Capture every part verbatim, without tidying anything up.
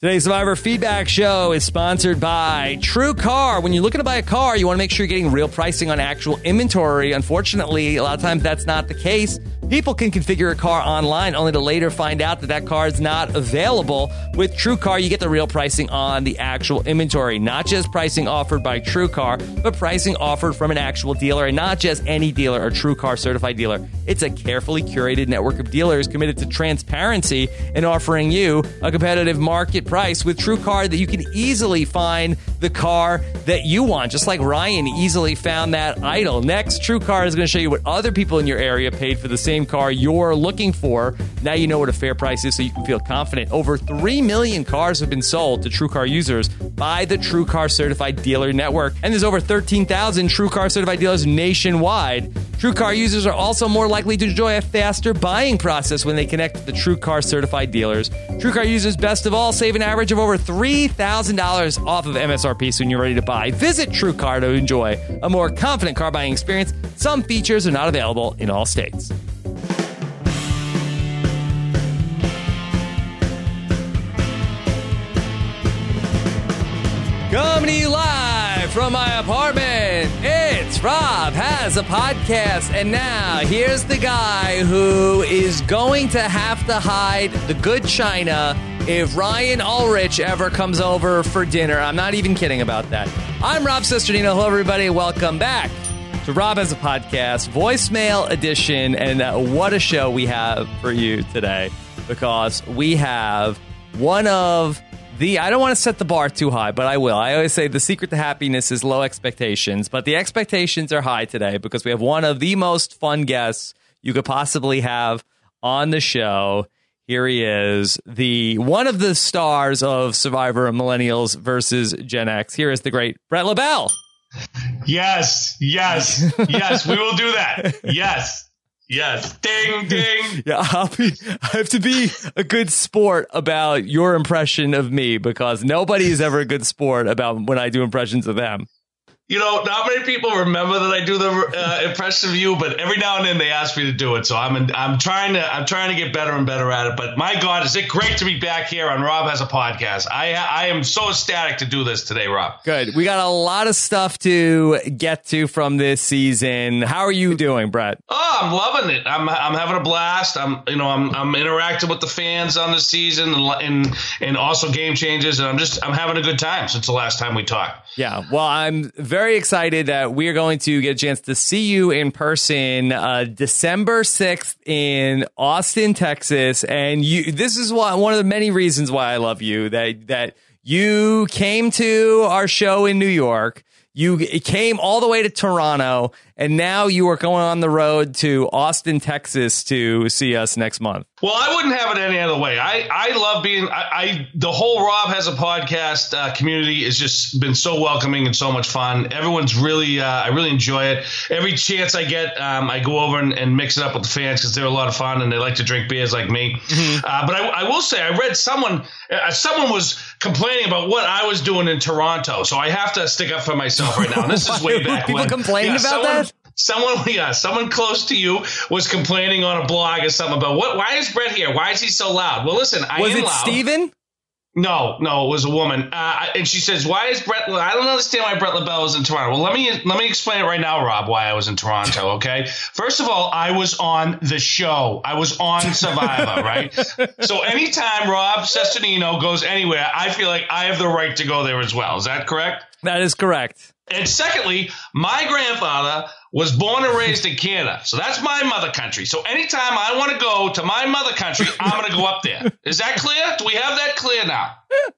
Today's Survivor Feedback Show is sponsored by TrueCar. When you're looking to buy a car, you want to make sure you're getting real pricing on actual inventory. Unfortunately, a lot of times that's not the case. People can configure a car online only to later find out that that car is not available. With TrueCar, you get the real pricing on the actual inventory. Not just pricing offered by TrueCar, but pricing offered from an actual dealer, and not just any dealer or TrueCar certified dealer. It's a carefully curated network of dealers committed to transparency and offering you a competitive market price with TrueCar that you can easily find the car that you want, just like Ryan easily found that idol. Next, TrueCar is going to show you what other people in your area paid for the same car you're looking for. Now you know what a fair price is, so you can feel confident. Over three million cars have been sold to TrueCar users by the TrueCar Certified Dealer Network, and there's over thirteen thousand TrueCar Certified dealers nationwide. TrueCar users are also more likely to enjoy a faster buying process when they connect with the TrueCar Certified dealers. TrueCar users, best of all, save an average of over three thousand dollars off of M S R P when you're ready to buy. Visit TrueCar to enjoy a more confident car buying experience. Some features are not available in all states. Coming to you live from my apartment, it's Rob Has a Podcast. And now, here's the guy who is going to have to hide the good china if Ryan Ulrich ever comes over for dinner. I'm not even kidding about that. I'm Rob Cesternino. Hello, everybody. Welcome back to Rob Has a Podcast, voicemail edition. And uh, what a show we have for you today, because we have one of The, I don't want to set the bar too high, but I will. I always say the secret to happiness is low expectations, but the expectations are high today because we have one of the most fun guests you could possibly have on the show. Here he is, the one of the stars of Survivor Millennials versus Gen X. Here is the great Brett LaBelle. Yes, yes, yes, we will do that. Yes. Yes. Ding, ding. Yeah, I'll be, I have to be a good sport about your impression of me, because nobody is ever a good sport about when I do impressions of them. You know, not many people remember that I do the uh, impression of you, but every now and then they ask me to do it. So I'm in, I'm trying to I'm trying to get better and better at it. But my God, is it great to be back here on Rob Has a Podcast. I I am so ecstatic to do this today, Rob. Good. We got a lot of stuff to get to from this season. How are you doing, Brett? Oh, I'm loving it. I'm I'm having a blast. I'm you know I'm I'm interacting with the fans on the season and and and also Game Changers, and I'm just I'm having a good time since the last time we talked. Yeah. Well, I'm very excited that we are going to get a chance to see you in person uh, December sixth in Austin, Texas. And you, this is why, one of the many reasons why I love you, that that you came to our show in New York. You came all the way to Toronto, and now you are going on the road to Austin, Texas to see us next month. Well, I wouldn't have it any other way. I, I love being I, I the whole Rob Has a Podcast uh, community has just been so welcoming and so much fun. Everyone's really uh, I really enjoy it. Every chance I get, um, I go over and, and mix it up with the fans because they're a lot of fun and they like to drink beers like me. Mm-hmm. Uh, but I, I will say, I read someone uh, someone was complaining about what I was doing in Toronto, so I have to stick up for myself right now. And this is way back People when. complaining yeah, about someone, that? Someone, yeah, someone close to you was complaining on a blog or something about what? Why is Brett here? Why is he so loud? Well, listen, I was am it loud. Steven? No, no, it was a woman, uh, and she says, "Why is Brett? I don't understand why Brett LaBelle was in Toronto." Well, let me let me explain it right now, Rob. Why I was in Toronto? Okay, first of all, I was on the show. I was on Survivor, right? So anytime Rob Cesternino goes anywhere, I feel like I have the right to go there as well. Is that correct? That is correct. And secondly, my grandfather was born and raised in Canada. So that's my mother country. So anytime I want to go to my mother country, I'm going to go up there. Is that clear? Do we have that clear now?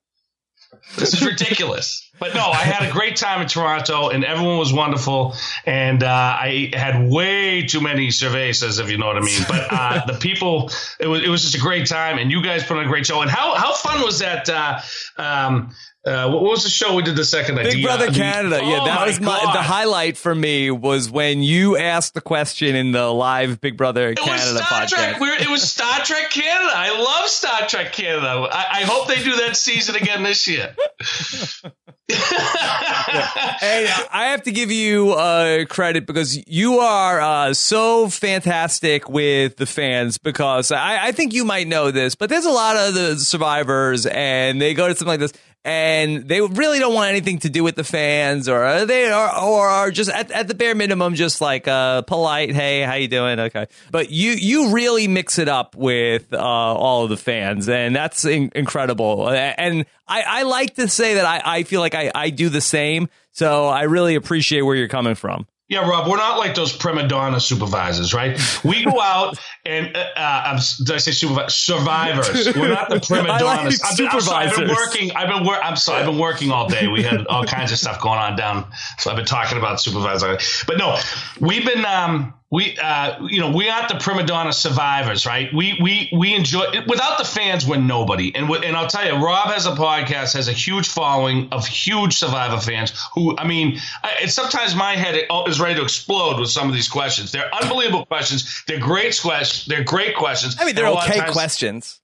This is ridiculous. But no, I had a great time in Toronto, and everyone was wonderful. And uh, I had way too many cervezas, if you know what I mean. But uh, the people, it was it was just a great time, and you guys put on a great show. And how how fun was that? Uh, um, Uh, what was the show we did the second night? Big the, Brother uh, Canada. The, yeah, oh that my was my, God. the highlight for me was when you asked the question in the live Big Brother it Canada was Star podcast. Trek. We're, it was Star Trek Canada. I love Star Trek Canada. I, I hope they do that season again this year. Hey, I have to give you uh, credit because you are uh, so fantastic with the fans, because I, I think you might know this, but there's a lot of the survivors and they go to something like this and they really don't want anything to do with the fans, or they are, or are just at, at the bare minimum, just like uh, polite. Hey, how you doing? Okay. But you, you really mix it up with uh, all of the fans, and that's in- incredible. And I, I like to say that I, I feel like I, I do the same. So I really appreciate where you're coming from. Yeah, Rob, we're not like those prima donna supervisors, right? We go out and, uh, uh, did I say supervisors? Survivors. We're not the prima donnas. I like I've, been, I'm sorry, I've been supervisors. working. I've been wor- I'm sorry, I've been working all day. We had all kinds of stuff going on down, so I've been talking about supervisors. But no, we've been, um, we, uh, you know, we aren't the prima donna survivors, right? We, we, we enjoy. Without the fans, we're nobody. And w- and I'll tell you, Rob has a podcast, has a huge following of huge Survivor fans. Who, I mean, I, it's sometimes my head is ready to explode with some of these questions. They're unbelievable questions. They're great questions. They're great questions. I mean, they're And a lot of okay times- questions.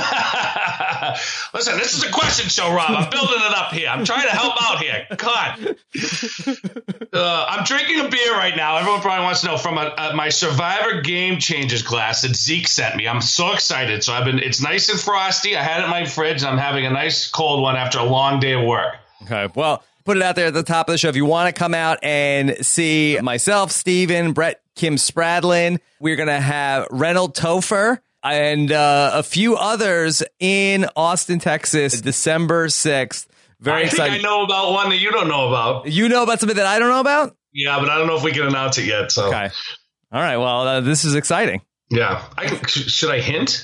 Listen, this is a question show, Rob. I'm building it up here. I'm trying to help out here. God. Uh, I'm drinking a beer right now. Everyone probably wants to know from a, a, my Survivor Game Changers glass that Zeke sent me. I'm so excited. So I've been. It's nice and frosty. I had it in my fridge. I'm having a nice cold one after a long day of work. Okay, well, put it out there at the top of the show. If you want to come out and see myself, Steven, Brett, Kim Spradlin, we're going to have Reynold Topher and uh, a few others in Austin, Texas, December sixth. Very I excited. think I know about one that you don't know about. You know about something that I don't know about? Yeah, but I don't know if we can announce it yet. So Okay. All right. Well, uh, this is exciting. yeah, I can, sh- should I hint?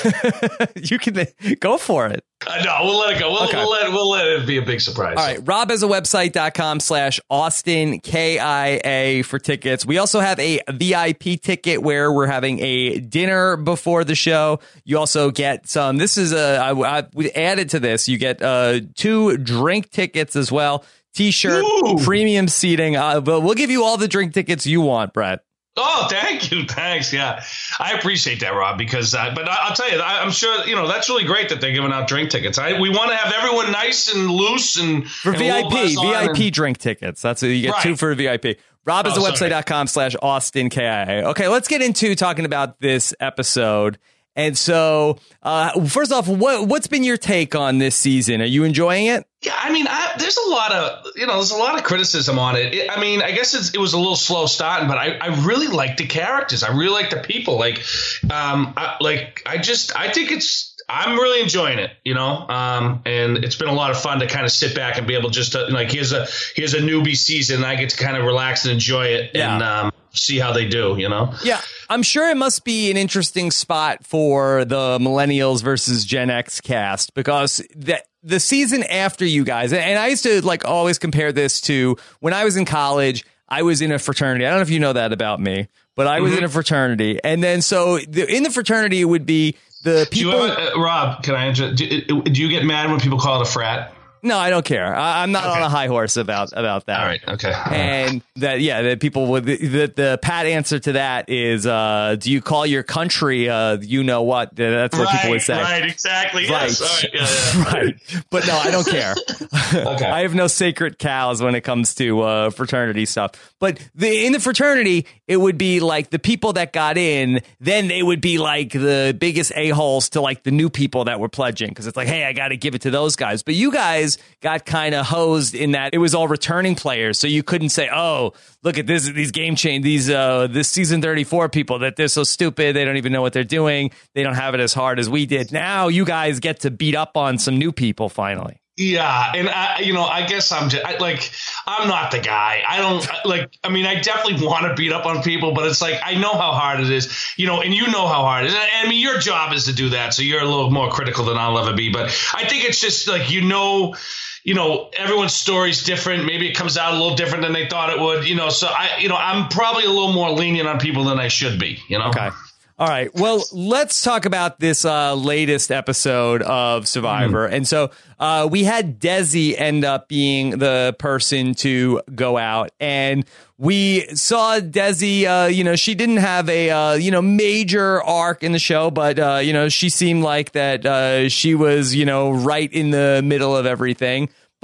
You can go for it. Uh, no, we'll let it go. We'll, Okay. we'll let we'll let it be a big surprise. All right. rob has a website.com slash Austin K I A for tickets. We also have a V I P ticket where we're having a dinner before the show. You also get some, this is a, I, I, we added to this. You get uh, two drink tickets as well. T-shirt, Ooh. premium seating. Uh, but we'll give you all the drink tickets you want, Brett. Oh, thank you. Thanks. Yeah, I appreciate that, Rob, because uh, but I, I'll tell you, I, I'm sure, you know, that's really great that they're giving out drink tickets. I, we want to have everyone nice and loose and For and V I P, buzz on V I P and- drink tickets. That's what you get Right. two for V I P. rob is Oh, a website.com slash Austin K I A. Okay, let's get into talking about this episode. And so, uh, first off, what, what's been your take on this season? Are you enjoying it? Yeah, I mean, I, there's a lot of, you know, there's a lot of criticism on it. it I mean, I guess it's, it was a little slow starting, but I, I really like the characters. I really like the people. Like, um, I, like I just, I think it's, I'm really enjoying it, you know, um, and it's been a lot of fun to kind of sit back and be able just to, like, here's a, here's a newbie season. And I get to kind of relax and enjoy it Yeah. and um, see how they do, you know? Yeah. I'm sure it must be an interesting spot for the millennials versus Gen X cast, because the, the season after you guys, and I used to like always compare this to when I was in college, I was in a fraternity. I don't know if you know that about me, but I was Mm-hmm. in a fraternity. And then so the, in the fraternity, it would be the Do you people. ever, uh, Rob, can I inter- do, do you get mad when people call it a frat? No, I don't care. I, I'm not Okay. on a high horse about, about that. All right. Okay. And that, yeah, that people would, the, the, the pat answer to that is, uh, do you call your country, uh, you know what? That's what right, people would say. Right, exactly. Right. Yes. All right. Yeah, yeah. Right. But no, I don't care. Okay. I have no sacred cows when it comes to uh, fraternity stuff. But the, in the fraternity, it would be like the people that got in, then they would be like the biggest a-holes to like the new people that were pledging. Because it's like, hey, I got to give it to those guys. But you guys got kind of hosed in that it was all returning players. So you couldn't say, oh, look at this, these game change, these, uh, this season thirty-four people that they're so stupid. They don't even know what they're doing. They don't have it as hard as we did. Now you guys get to beat up on some new people finally. Yeah, and I, you know, I guess I'm just I, like, I'm not the guy. I don't like. I mean, I definitely want to beat up on people, but it's like I know how hard it is, you know, and you know how hard it is. And, I mean, your job is to do that, so you're a little more critical than I'll ever be. But I think it's just like you know, you know, everyone's story's different. Maybe it comes out a little different than they thought it would, you know. So I, you know, I'm probably a little more lenient on people than I should be, you know. Okay. All right. Well, let's talk about this uh, latest episode of Survivor. Mm. And so uh, we had Desi end up being the person to go out. And we saw Desi, uh, you know, she didn't have a, uh, you know, major arc in the show, but, uh, you know, she seemed like that uh, she was, you know, right in the middle of everything. But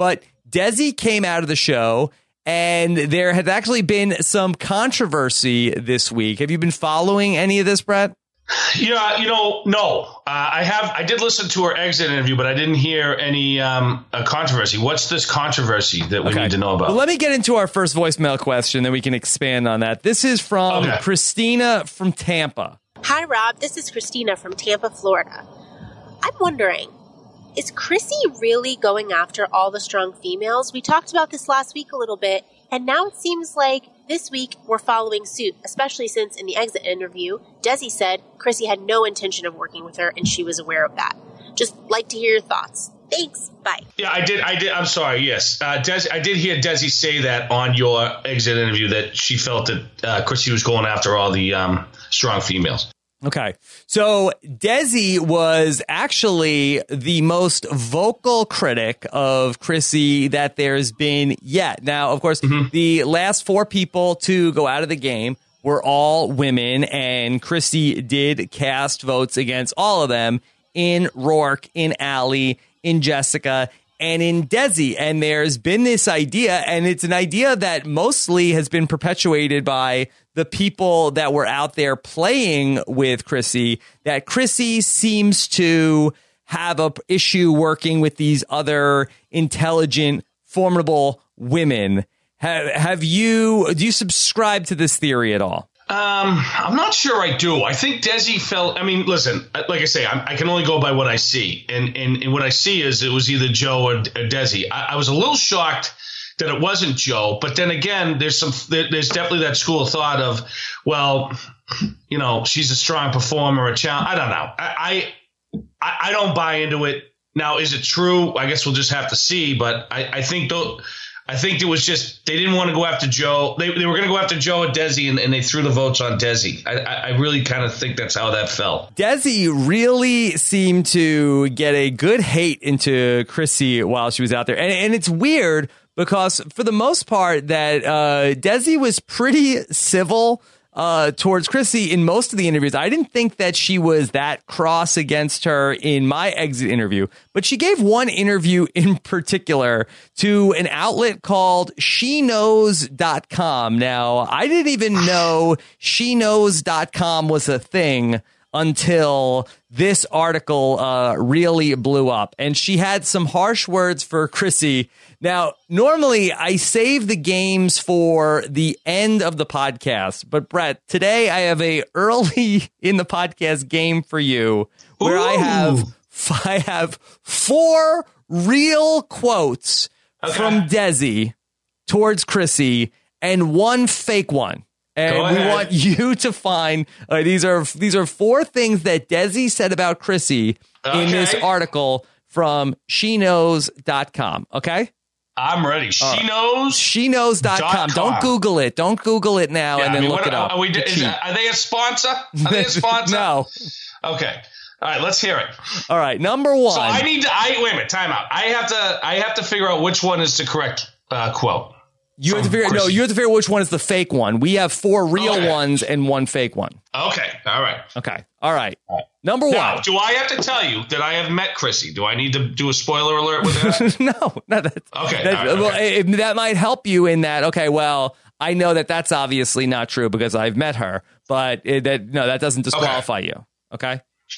Desi came out of the show, and there has actually been some controversy this week. Have you been following any of this, Brett? Yeah, you know, no. Uh, I have. I did listen to her exit interview, but I didn't hear any um, uh, controversy. What's this controversy that we okay. need to know about? Well, let me get into our first voicemail question, then we can expand on that. This is from okay. Christina from Tampa. Hi, Rob. This is Christina from Tampa, Florida. I'm wondering, is Chrissy really going after all the strong females? We talked about this last week a little bit, and now it seems like this week we're following suit, especially since in the exit interview, Desi said Chrissy had no intention of working with her, and she was aware of that. Just like to hear your thoughts. Thanks. Bye. Yeah, I did. I did. I'm sorry. Yes, uh, Desi, I did hear Desi say that on your exit interview that she felt that uh, Chrissy was going after all the um, strong females. Okay, so Desi was actually the most vocal critic of Chrissy that there's been yet. Now, of course, mm-hmm. the last four people to go out of the game were all women, and Chrissy did cast votes against all of them in Rourke, in Allie, in Jessica, and in Desi. And there's been this idea, and it's an idea that mostly has been perpetuated by the people that were out there playing with Chrissy, that Chrissy seems to have a issue working with these other intelligent, formidable women. Have, have you, do you subscribe to this theory at all? Um, I'm not sure I do. I think Desi felt, I mean, listen, like I say, I, I can only go by what I see. And, and, and what I see is it was either Joe or, or Desi. I, I was a little shocked that it wasn't Joe, but then again, there's some, there's definitely that school of thought of, well, you know, she's a strong performer, a challenge. I don't know. I, I, I don't buy into it. Now, is it true? I guess we'll just have to see. But I, I think though, I think it was just they didn't want to go after Joe. They, they were going to go after Joe and Desi, and, and they threw the votes on Desi. I, I really kind of think that's how that felt. Desi really seemed to get a good hate into Chrissy while she was out there, and, and it's weird. Because for the most part, that uh, Desi was pretty civil uh, towards Chrissy in most of the interviews. I didn't think that she was that cross against her in my exit interview, but she gave one interview in particular to an outlet called she knows dot com. Now, I didn't even know she knows dot com was a thing until this article uh, really blew up. And she had some harsh words for Chrissy. Now, normally I save the games for the end of the podcast, but Brett, today I have a early in the podcast game for you where Ooh. I have I have four real quotes okay. from Desi towards Chrissy and one fake one. And we want you to find uh, these are these are four things that Desi said about Chrissy okay. in this article from she knows dot com. Okay? I'm ready. She uh, knows. she knows dot com. Don't Google it. Don't Google it now yeah, and then I mean, look what, it up. Are, we, is, are they a sponsor? Are they a sponsor? No. Okay. All right, let's hear it. All right, number one. So I need to I wait a minute, time out. I have to I have to figure out which one is the correct uh, quote. You have to figure no, you have to figure out which one is the fake one. We have four real okay. ones and one fake one. Okay. All right. Okay. All right. All right. Number now, one. Do I have to tell you that I have met Chrissy? Do I need to do a spoiler alert with that? no. No. That's, okay. That, right, okay. Well, it, that might help you in that. Okay. Well, I know that that's obviously not true because I've met her, but it, that no, that doesn't disqualify okay. you. Okay.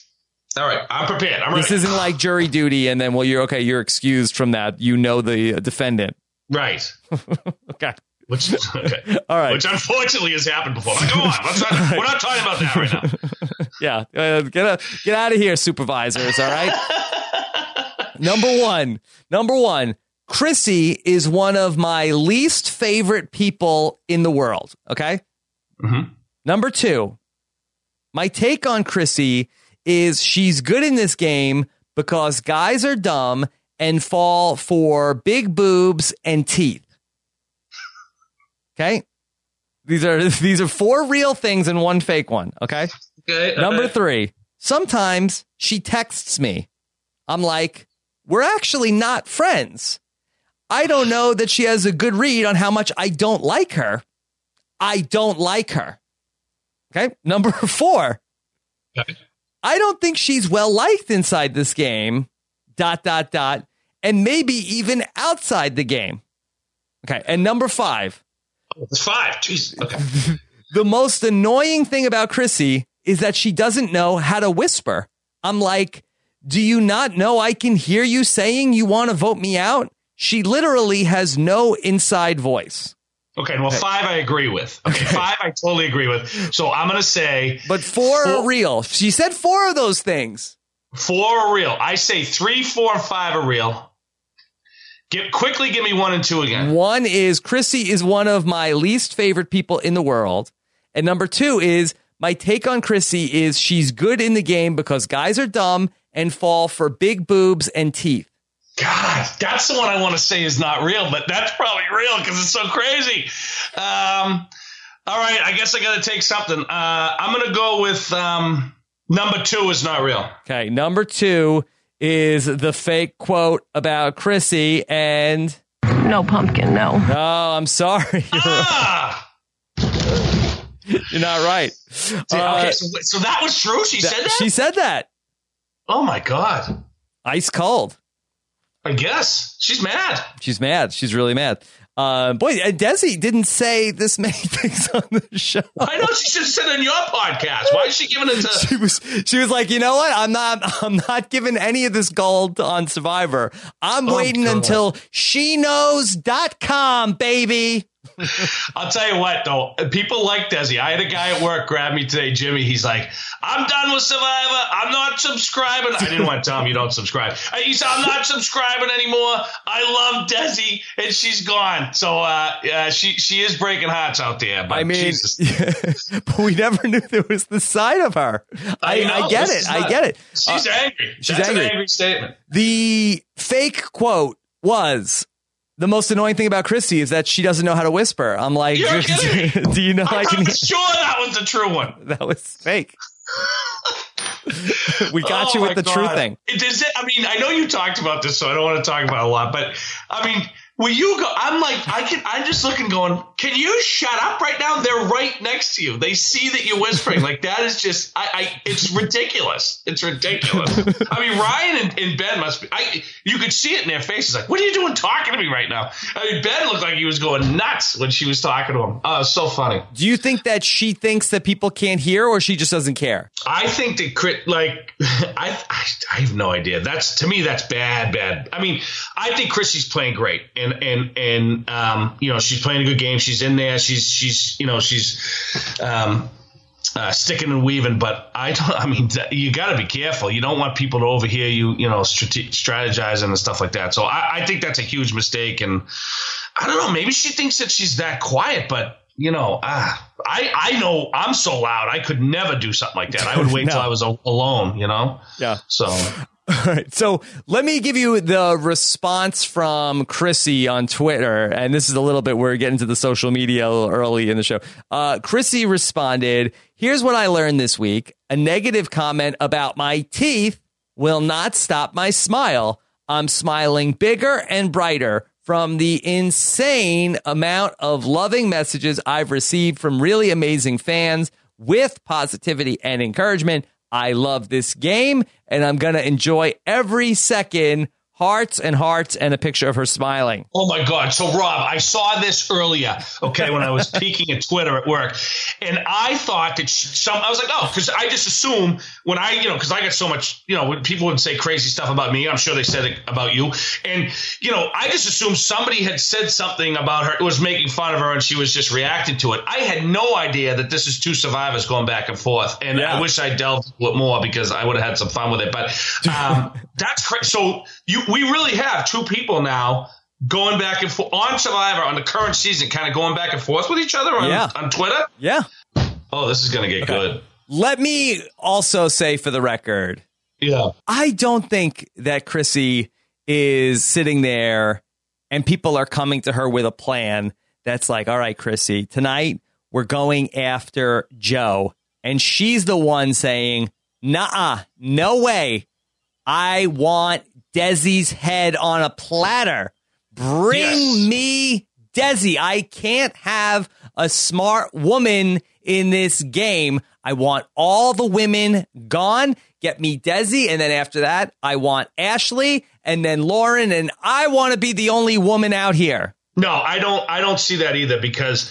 All right. I'm prepared. I'm ready. This isn't like jury duty, and then well, you're okay. You're excused from that. You know the defendant. Right. okay. Which, okay. All right. Which unfortunately has happened before. Like, come on, let's not, we're not talking about that right now. yeah, uh, get a, get out of here, supervisors. All right. Number one. Number one. Chrissy is one of my least favorite people in the world. Okay. Mm-hmm. Number two. My take on Chrissy is she's good in this game because guys are dumb and fall for big boobs and teeth. Okay, these are these are four real things and one fake one. Okay. Okay. Number okay. three. Sometimes she texts me. I'm like, we're actually not friends. I don't know that she has a good read on how much I don't like her. I don't like her. Okay. Number four. Okay. I don't think she's well liked inside this game. Dot dot dot. and maybe even outside the game. Okay, and number five. Oh, it's five. Jeez. Okay. The most annoying thing about Chrissy is that she doesn't know how to whisper. I'm like, do you not know I can hear you saying you want to vote me out? She literally has no inside voice. Okay, well, okay. five I agree with. Okay, okay. Five I totally agree with. So I'm going to say... But four, four are real. She said four of those things. Four are real. I say three, four, and five are real. Get, quickly give me one and two again. One is Chrissy is one of my least favorite people in the world. And number two is my take on Chrissy is she's good in the game because guys are dumb and fall for big boobs and teeth. God, that's the one I want to say is not real, but that's probably real because it's so crazy. Um, all right, I guess I got to take something. Uh, I'm going to go with um, number two is not real. Okay, number two is the fake quote about Chrissy and... No pumpkin, no. No, I'm sorry. Ah! You're not right. Okay, uh, so, so that was true? She that, said that? She said that. Oh, my God. Ice cold. I guess. She's mad. She's mad. She's really mad. Uh, boy, Desi didn't say this many things on the show. I know she should have said it on your podcast. Why is she giving it to... She was, she was like, you know what? I'm not I'm not giving any of this gold on Survivor. I'm oh, waiting God. until she knows dot com, baby. I'll tell you what, though. People like Desi. I had a guy at work grab me today, Jimmy. He's like, I'm done with Survivor. I'm not subscribing. I didn't want to tell him you don't subscribe. He said, I'm not subscribing anymore. I love Desi, and she's gone. So uh, uh, she she is breaking hearts out there. But I mean, just... but we never knew there was the side of her. I, I, I get it. I get it. She's uh, angry. She's That's angry. an angry statement. The fake quote was... The most annoying thing about Chrissy is that she doesn't know how to whisper. I'm like, You're kidding. Do you know I'm I can? Sure, that was the true one. That was fake. We got oh you with the God. true thing. Does it, I mean, I know you talked about this, so I don't want to talk about it a lot. But I mean, will you go? I'm like, I can. I'm just looking, going, can you shut up right now? They're right next to you. They see that you're whispering. Like that is just, I. I it's ridiculous. It's ridiculous. I mean, Ryan and, and Ben must be. I. You could see it in their faces. Like, what are you doing talking to me right now? I mean, Ben looked like he was going nuts when she was talking to him. Oh, it was so funny. Do you think that she thinks that people can't hear, or she just doesn't care? I think that crit like I, I I have no idea. That's to me that's bad, bad. I mean, I think Chrissy's playing great, and and and um, you know, she's playing a good game. She's in there. She's she's you know she's um, uh, sticking and weaving. But I don't. I mean, you got to be careful. You don't want people to overhear you. You know, strate- strategizing and stuff like that. So I, I think that's a huge mistake. And I don't know. Maybe she thinks that she's that quiet, but. You know, uh, I I know I'm so loud. I could never do something like that. I would wait no. till I was a- alone, you know? Yeah. So. All right. So let me give you the response from Chrissy on Twitter. And this is a little bit, we're getting to the social media a little early in the show. Uh, Chrissy responded, here's what I learned this week. A negative comment about my teeth will not stop my smile. I'm smiling bigger and brighter from the insane amount of loving messages I've received from really amazing fans with positivity and encouragement. I love this game, and I'm going to enjoy every second. Hearts and hearts and a picture of her smiling. Oh, my God. So, Rob, I saw this earlier, okay, when I was peeking at Twitter at work. And I thought that she, some, I was like, oh, because I just assume when I, you know, because I got so much, you know, when people would say crazy stuff about me. I'm sure they said it about you. And, you know, I just assumed somebody had said something about her, was making fun of her, and she was just reacting to it. I had no idea that this is two survivors going back and forth. And yeah. I wish I delved a little more because I would have had some fun with it. But um, that's crazy. So you. We really have two people now going back and forth on Survivor on the current season, kind of going back and forth with each other on, yeah. on Twitter. Yeah. Oh, this is going to get okay. good. Let me also say for the record, yeah, I don't think that Chrissy is sitting there and people are coming to her with a plan that's like, all right, Chrissy, tonight we're going after Joe. And she's the one saying, nah, no way. I want Desi's head on a platter. Bring yes. me Desi. I can't have a smart woman in this game. I want all the women gone. Get me Desi. And then after that, I want Ashley. and then Lauren, and I want to be the only woman out here. No, I don't. I don't see that either because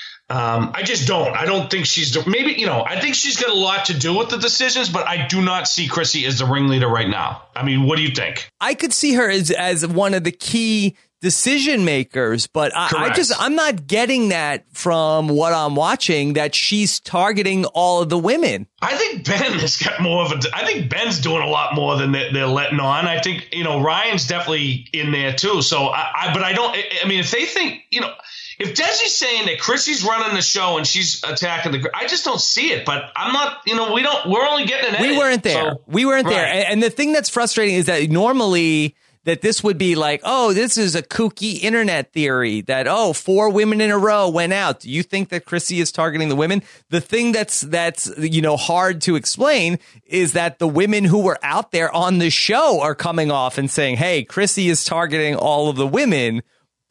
um, I just don't. I don't think she's the, maybe, you know, I think she's got a lot to do with the decisions, but I do not see Chrissy as the ringleader right now. I mean, what do you think? I could see her as, as one of the key decision makers, but I, I just I'm not getting that from what I'm watching, that she's targeting all of the women. I think Ben has got more of a I think Ben's doing a lot more than they're, they're letting on. I think, you know, Ryan's definitely in there too. So I, I but I don't I mean, if they think, you know, if Desi's saying that Chrissy's running the show and she's attacking the, I just don't see it. But I'm not, you know, we don't, we're only getting an edit. We weren't there. So, we weren't right. there. And, and the thing that's frustrating is that normally that this would be like, oh, this is a kooky internet theory that, oh, four women in a row went out. Do you think that Chrissy is targeting the women? The thing that's, that's, you know, hard to explain is that the women who were out there on the show are coming off and saying, hey, Chrissy is targeting all of the women,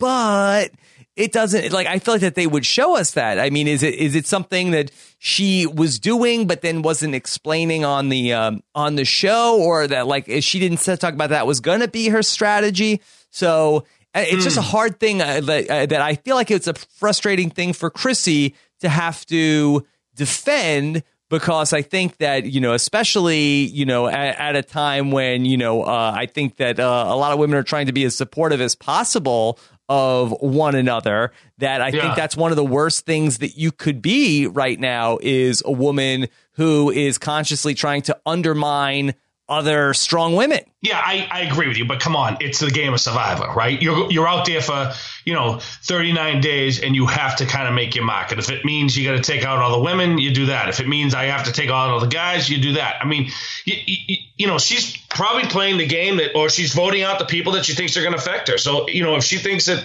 but it doesn't, like, I feel like that they would show us that. I mean, is it is it something that she was doing but then wasn't explaining on the um, on the show, or that, like, she didn't talk about that was going to be her strategy? So it's mm. just a hard thing uh, that, uh, that I feel like it's a frustrating thing for Chrissy to have to defend, because I think that, you know, especially, you know, at, at a time when, you know, uh, I think that uh, a lot of women are trying to be as supportive as possible of one another, that I yeah. think that's one of the worst things that you could be right now, is a woman who is consciously trying to undermine other strong women. Yeah, I, I agree with you, but come on, it's the game of Survivor, right? You're you're out there for, you know, thirty-nine days, and you have to kind of make your mark. And if it means you got to take out all the women, you do that. If it means I have to take out all the guys, you do that. I mean, you, you, you know, she's probably playing the game that, or she's voting out the people that she thinks are going to affect her. So, you know, if she thinks that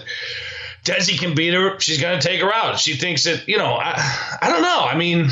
Desi can beat her, she's going to take her out. If she thinks that, you know, I, I don't know. I mean,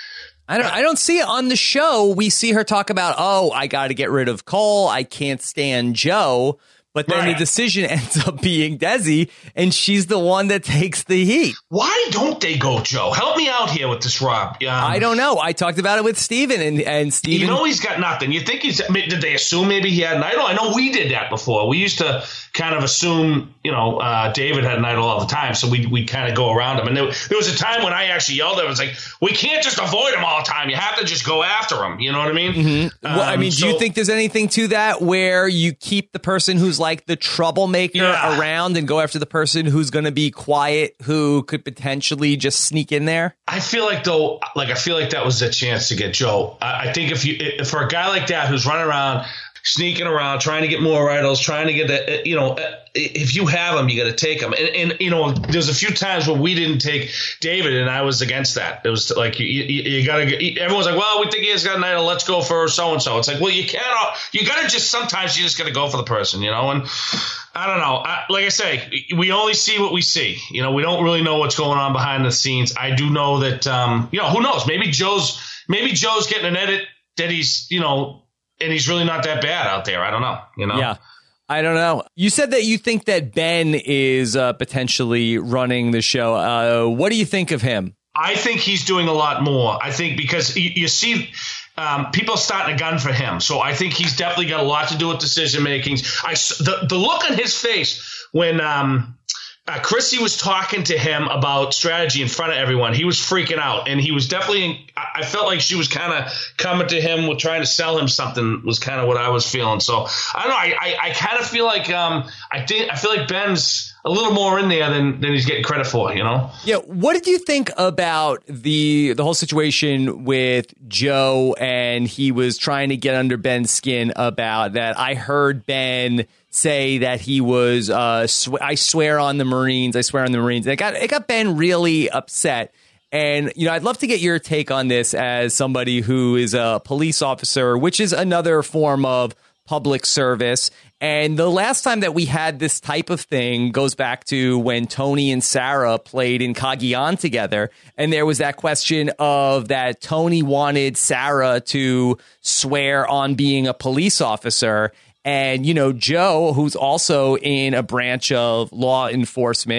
I don't I don't see it on the show. We see her talk about, oh, I got to get rid of Cole. I can't stand Joe. But then right. the decision ends up being Desi, and she's the one that takes the heat. Why don't they go Joe? Help me out here with this, Rob. Um, I don't know. I talked about it with Steven, and, and Steven... You know he's got nothing. You think he's... Did they assume maybe he had an idol? I know we did that before. We used to kind of assume, you know, uh, David had an idol all the time, so we we kind of go around him. And there, there was a time when I actually yelled at him. It was like, we can't just avoid him all the time. You have to just go after him. You know what I mean? Mm-hmm. Um, well, I mean, so, do you think there's anything to that where you keep the person who's like the troublemaker yeah. around and go after the person who's going to be quiet, who could potentially just sneak in there? I feel like, though, like I feel like that was a chance to get Joe. I, I think if you, if for a guy like that who's running around, sneaking around, trying to get more idols, trying to get that, you know, if you have them, you got to take them. And, and, you know, there's a few times where we didn't take David, and I was against that. It was like, you, you, you got to, everyone's like, well, we think he has got an idol. Let's go for so-and-so. It's like, well, you can't, you got to just, sometimes you just got to go for the person, you know? And I don't know. I, like I say, we only see what we see. You know, we don't really know what's going on behind the scenes. I do know that, um, you know, who knows? Maybe Joe's, maybe Joe's getting an edit that he's, you know, and he's really not that bad out there. I don't know. You know? Yeah. I don't know. You said that you think that Ben is uh, potentially running the show. Uh, what do you think of him? I think he's doing a lot more. I think because you, you see um, people starting a gun for him. So I think he's definitely got a lot to do with decision making. I, the, the look on his face when um, uh, Chrissy was talking to him about strategy in front of everyone, he was freaking out. And he was definitely, I felt like she was kind of coming to him with trying to sell him something, was kind of what I was feeling. So I don't know. I, I, I kind of feel like um, I think I feel like Ben's a little more in there than, than he's getting credit for, you know? Yeah. What did you think about the the whole situation with Joe, and he was trying to get under Ben's skin about that? I heard Ben say that he was, uh, sw- I swear on the Marines, I swear on the Marines. And it got, it got Ben really upset. And, you know, I'd love to get your take on this as somebody who is a police officer, which is another form of public service. And the last time that we had this type of thing goes back to when Tony and Sarah played in Cagayan together. And there was that question of that Tony wanted Sarah to swear on being a police officer. And, you know, Joe, who's also in a branch of law enforcement,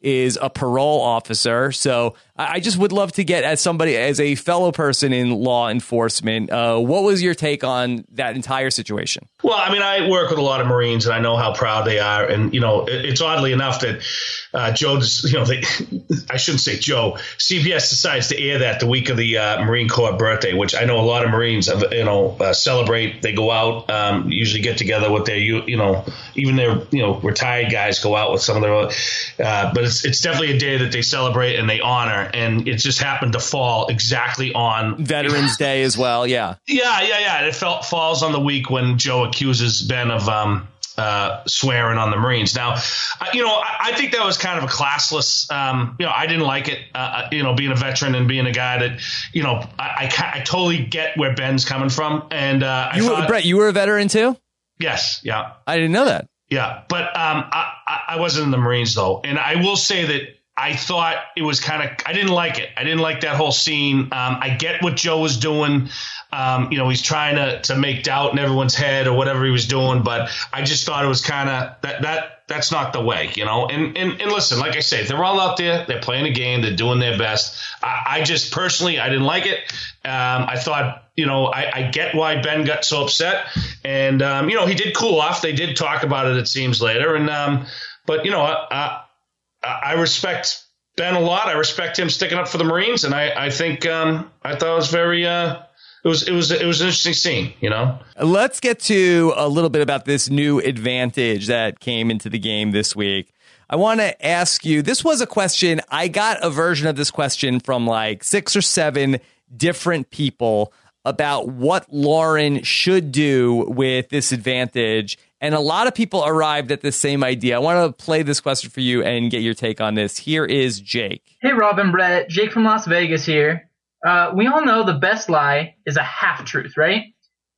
is a parole officer. So I just would love to get, as somebody, as a fellow person in law enforcement, uh, what was your take on that entire situation? Well, I mean, I work with a lot of Marines, and I know how proud they are. And, you know, it, it's oddly enough that uh, Joe, you know, they, I shouldn't say Joe, C B S decides to air that the week of the uh, Marine Corps birthday, which I know a lot of Marines, you know, uh, celebrate. They go out, um, usually get together with their, you, you know, even their, you know, retired guys go out with some of their, uh, but it's, it's definitely a day that they celebrate and they honor. And it just happened to fall exactly on Veterans Day as well. Yeah. Yeah. Yeah. Yeah. It felt, falls on the week when Joe accuses Ben of um, uh, swearing on the Marines. Now, I, you know, I, I think that was kind of a classless, um, you know, I didn't like it, uh, you know, being a veteran and being a guy that, you know, I, I, I totally get where Ben's coming from. And uh, I you, thought, Brett, you were a veteran too? Yes. Yeah. I didn't know that. Yeah. But um, I, I wasn't in the Marines, though. And I will say that I thought it was kind of, I didn't like it. I didn't like that whole scene. Um, I get what Joe was doing. Um, you know, he's trying to, to make doubt in everyone's head or whatever he was doing. But I just thought it was kind of that, that, that's not the way, you know, and, and, and listen, like I say, they're all out there. They're playing a game. They're doing their best. I, I just personally, I didn't like it. Um, I thought, you know, I, I get why Ben got so upset. And, um, you know, he did cool off. They did talk about it, it seems, later. And, um, but, you know, I, I, I respect Ben a lot. I respect him sticking up for the Marines. And I, I think um, I thought it was very uh, it was it was it was an interesting scene, you know. Let's get to a little bit about this new advantage that came into the game this week. I want to ask you, this was a question. I got a version of this question from like six or seven different people about what Lauren should do with this advantage. And a lot of people arrived at the same idea. I want to play this question for you and get your take on this. Here is Jake. Hey, Rob and Brett. Jake from Las Vegas here. Uh, we all know the best lie is a half-truth, right?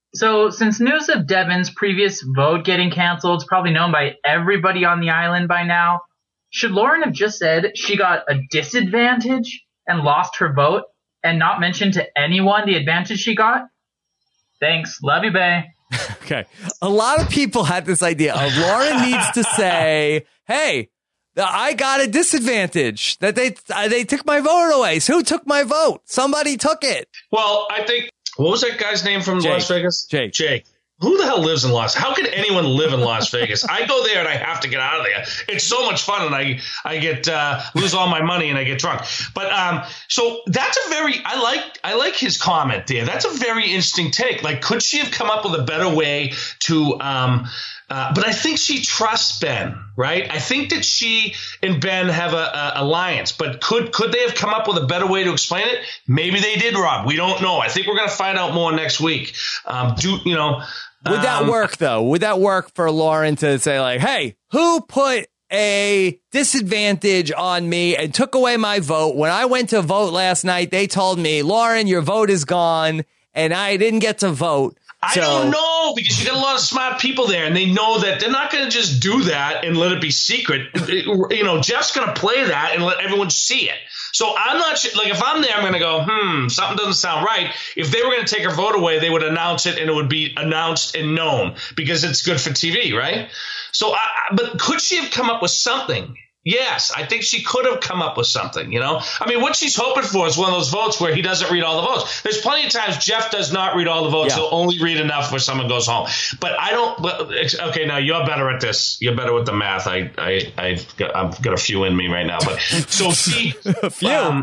So since news of Devin's previous vote getting canceled is probably known by everybody on the island by now, should Lauren have just said she got a disadvantage and lost her vote and not mention to anyone the advantage she got? Thanks. Love you, bae. Okay. A lot of people had this idea of Lauren needs to say, hey, I got a disadvantage, that they they took my vote away. So who took my vote? Somebody took it. Well, I think, what was that guy's name from Jake. Las Vegas? Jake. Jake. Who the hell lives in Las? How can anyone live in Las Vegas? I go there and I have to get out of there. It's so much fun, and I I get uh, lose all my money and I get drunk. But um, so that's a very I like I like his comment there. That's a very interesting take. Like, could she have come up with a better way to? Um, uh, but I think she trusts Ben, right? I think that she and Ben have a, a alliance. But could could they have come up with a better way to explain it? Maybe they did, Rob. We don't know. I think we're going to find out more next week. Um, do you know? Would that um, work, though? Would that work for Lauren to say, like, hey, who put a disadvantage on me and took away my vote? When I went to vote last night, they told me, Lauren, your vote is gone, and I didn't get to vote. I so, don't know, because you got a lot of smart people there, and they know that they're not going to just do that and let it be secret. You know, Jeff's going to play that and let everyone see it. So I'm not sure, like, if I'm there, I'm going to go, hmm, something doesn't sound right. If they were going to take her vote away, they would announce it, and it would be announced and known because it's good for T V, right? So, I, but could she have come up with something? Yes, I think she could have come up with something, you know? I mean, what she's hoping for is one of those votes where he doesn't read all the votes. There's plenty of times Jeff does not read all the votes. Yeah. He'll only read enough where someone goes home. But I don't but, – okay, now you're better at this. You're better with the math. I, I, I've, got, I've got a few in me right now. But so she – a few. Um,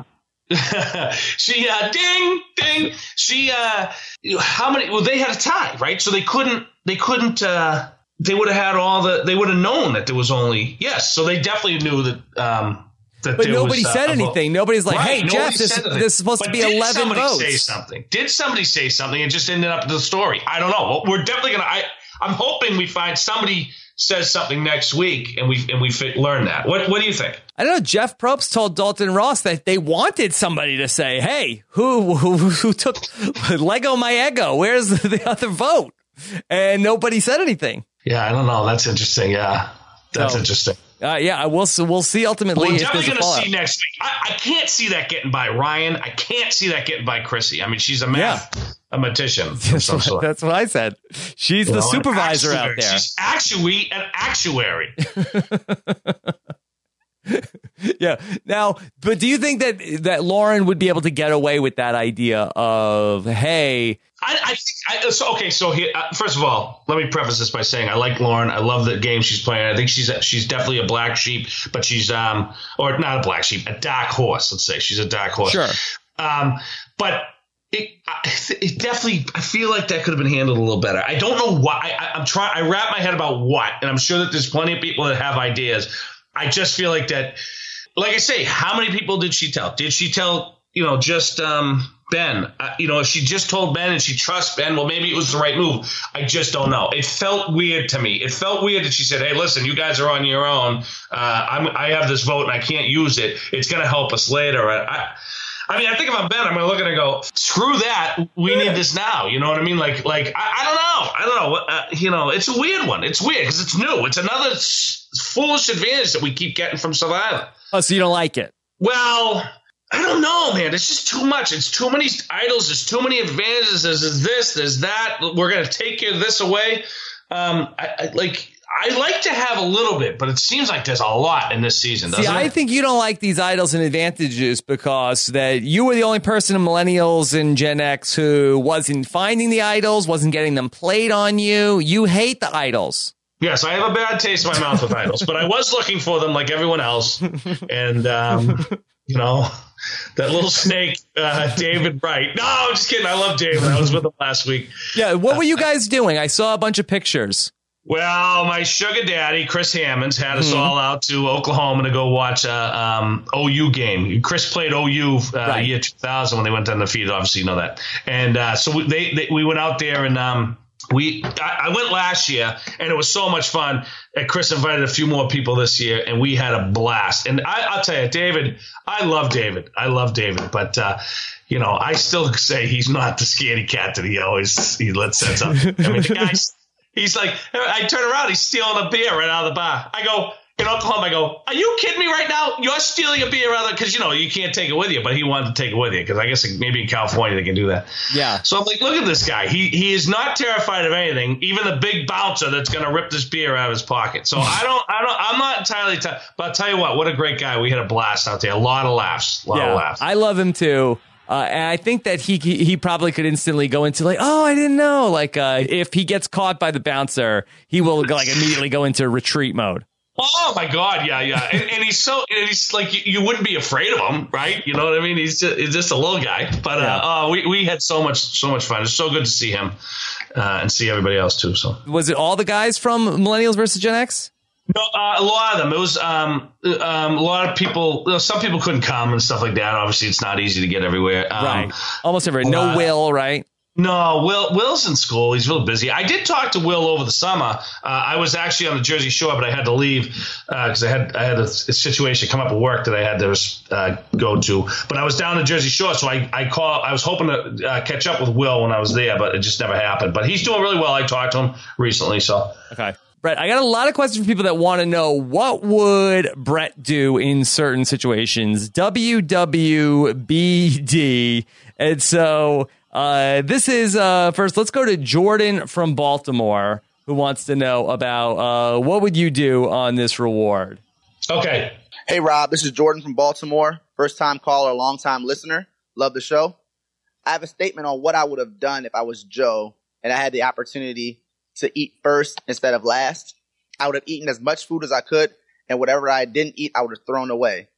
she uh, ding, ding. She uh, – how many – well, they had a tie, right? So they couldn't – they couldn't uh, – they would have had all the, they would have known that there was only, yes. So they definitely knew that, um, that but there nobody was, uh, said anything. Nobody's like, right, hey, Jeff, this, this is supposed but to be did eleven somebody votes. Say something? Did somebody say something and just ended up in the story? I don't know. Well, we're definitely going to, I, I'm hoping we find somebody says something next week and we, and we fit, learn that. What, what do you think? I don't know. Jeff Probst told Dalton Ross that they wanted somebody to say, hey, who, who, who took Lego my ego? Where's the other vote? And nobody said anything. Yeah, I don't know. That's interesting. Yeah, that's so, interesting. Uh, yeah, we'll we'll see ultimately. We're if definitely going to see next week. I, I can't see that getting by Ryan. I can't see that getting by Chrissy. I mean, she's a math, yeah. a magician of that's some what, sort. That's what I said. She's you the know, supervisor out there. She's actually an actuary. Yeah. Now, but do you think that that Lauren would be able to get away with that idea of, hey, I, I think I, so. Okay, so here, uh, first of all, let me preface this by saying I like Lauren. I love the game she's playing. I think she's a, she's definitely a black sheep, but she's um or not a black sheep, a dark horse. Let's say she's a dark horse. Sure. Um, but it it definitely I feel like that could have been handled a little better. I don't know why. I, I'm trying. I wrap my head about what, and I'm sure that there's plenty of people that have ideas. I just feel like that. Like I say, how many people did she tell? Did she tell, you know, just um, Ben? Uh, you know, if she just told Ben and she trusts Ben, well, maybe it was the right move. I just don't know. It felt weird to me. It felt weird that she said, hey, listen, you guys are on your own. Uh, I'm, I have this vote and I can't use it. It's going to help us later. I, I mean, I think if I'm Ben, I'm going to look at it and go, screw that. We need this now. You know what I mean? Like, like I, I don't know. I don't know. Uh, you know, it's a weird one. It's weird because it's new. It's another s- foolish advantage that we keep getting from Survivor. Oh, so you don't like it? Well, I don't know, man. It's just too much. It's too many idols. There's too many advantages. There's this, there's that. We're going to take you this away. Um, I, I like. I like to have a little bit, but it seems like there's a lot in this season, doesn't See, it? I think you don't like these idols and advantages because that you were the only person in Millennials and Gen X who wasn't finding the idols, wasn't getting them played on you. You hate the idols. Yes, I have a bad taste in my mouth with idols, but I was looking for them like everyone else. And, um, you know, that little snake, uh, David Wright. No, I'm just kidding. I love David. I was with him last week. Yeah, what were you guys doing? I saw a bunch of pictures. Well, my sugar daddy, Chris Hammonds, had us mm-hmm. all out to Oklahoma to go watch a um, O U game. Chris played O U uh, right. year two thousand when they went undefeated. Obviously, you know that. And uh, so we, they, they, we went out there and um, we. I, I went last year, and it was so much fun. And Chris invited a few more people this year, and we had a blast. And I, I'll tell you, David, I love David. I love David, but. Uh, You know, I still say he's not the scaredy cat that he always he lets sense up. I mean, the guy's he's like, I turn around, he's stealing a beer right out of the bar. I go, in Oklahoma, I go, are you kidding me right now? You're stealing a beer out of because, you know, you can't take it with you, but he wanted to take it with you because I guess maybe in California they can do that. Yeah. So I'm like, look at this guy. He he is not terrified of anything, even the big bouncer that's going to rip this beer out of his pocket. So I don't, I don't, I'm not entirely, t- but I'll tell you what, what a great guy. We had a blast out there. A lot of laughs. A lot yeah, of laughs. I love him too. Uh, and I think that he he probably could instantly go into like, oh, I didn't know. Like, uh, if he gets caught by the bouncer, he will like immediately go into retreat mode. Oh my God, yeah, yeah, and, and he's so and he's like you, you wouldn't be afraid of him, right? You know what I mean? He's just, he's just a little guy, but yeah. uh, oh, we we had so much so much fun. It's so good to see him uh, and see everybody else too. So was it all the guys from Millennials versus Gen X? No, uh, a lot of them. It was um, um, a lot of people. You know, some people couldn't come and stuff like that. Obviously, it's not easy to get everywhere. Um, right. Almost everywhere. No uh, Will, right? No, Will. Will's in school. He's real busy. I did talk to Will over the summer. Uh, I was actually on the Jersey Shore, but I had to leave because uh, I had I had a, a situation come up at work that I had to uh, go to. But I was down the Jersey Shore, so I I call. I was hoping to uh, catch up with Will when I was there, but it just never happened. But he's doing really well. I talked to him recently, so okay. Brett, I got a lot of questions from people that want to know what would Brett do in certain situations. W W B D. And so uh, this is uh, first. Let's go to Jordan from Baltimore, who wants to know about uh, what would you do on this reward. Okay. Hey, Rob. This is Jordan from Baltimore. First time caller, long time listener. Love the show. I have a statement on what I would have done if I was Joe and I had the opportunity to eat first instead of last. I would have eaten as much food as I could, and whatever I didn't eat, I would have thrown away.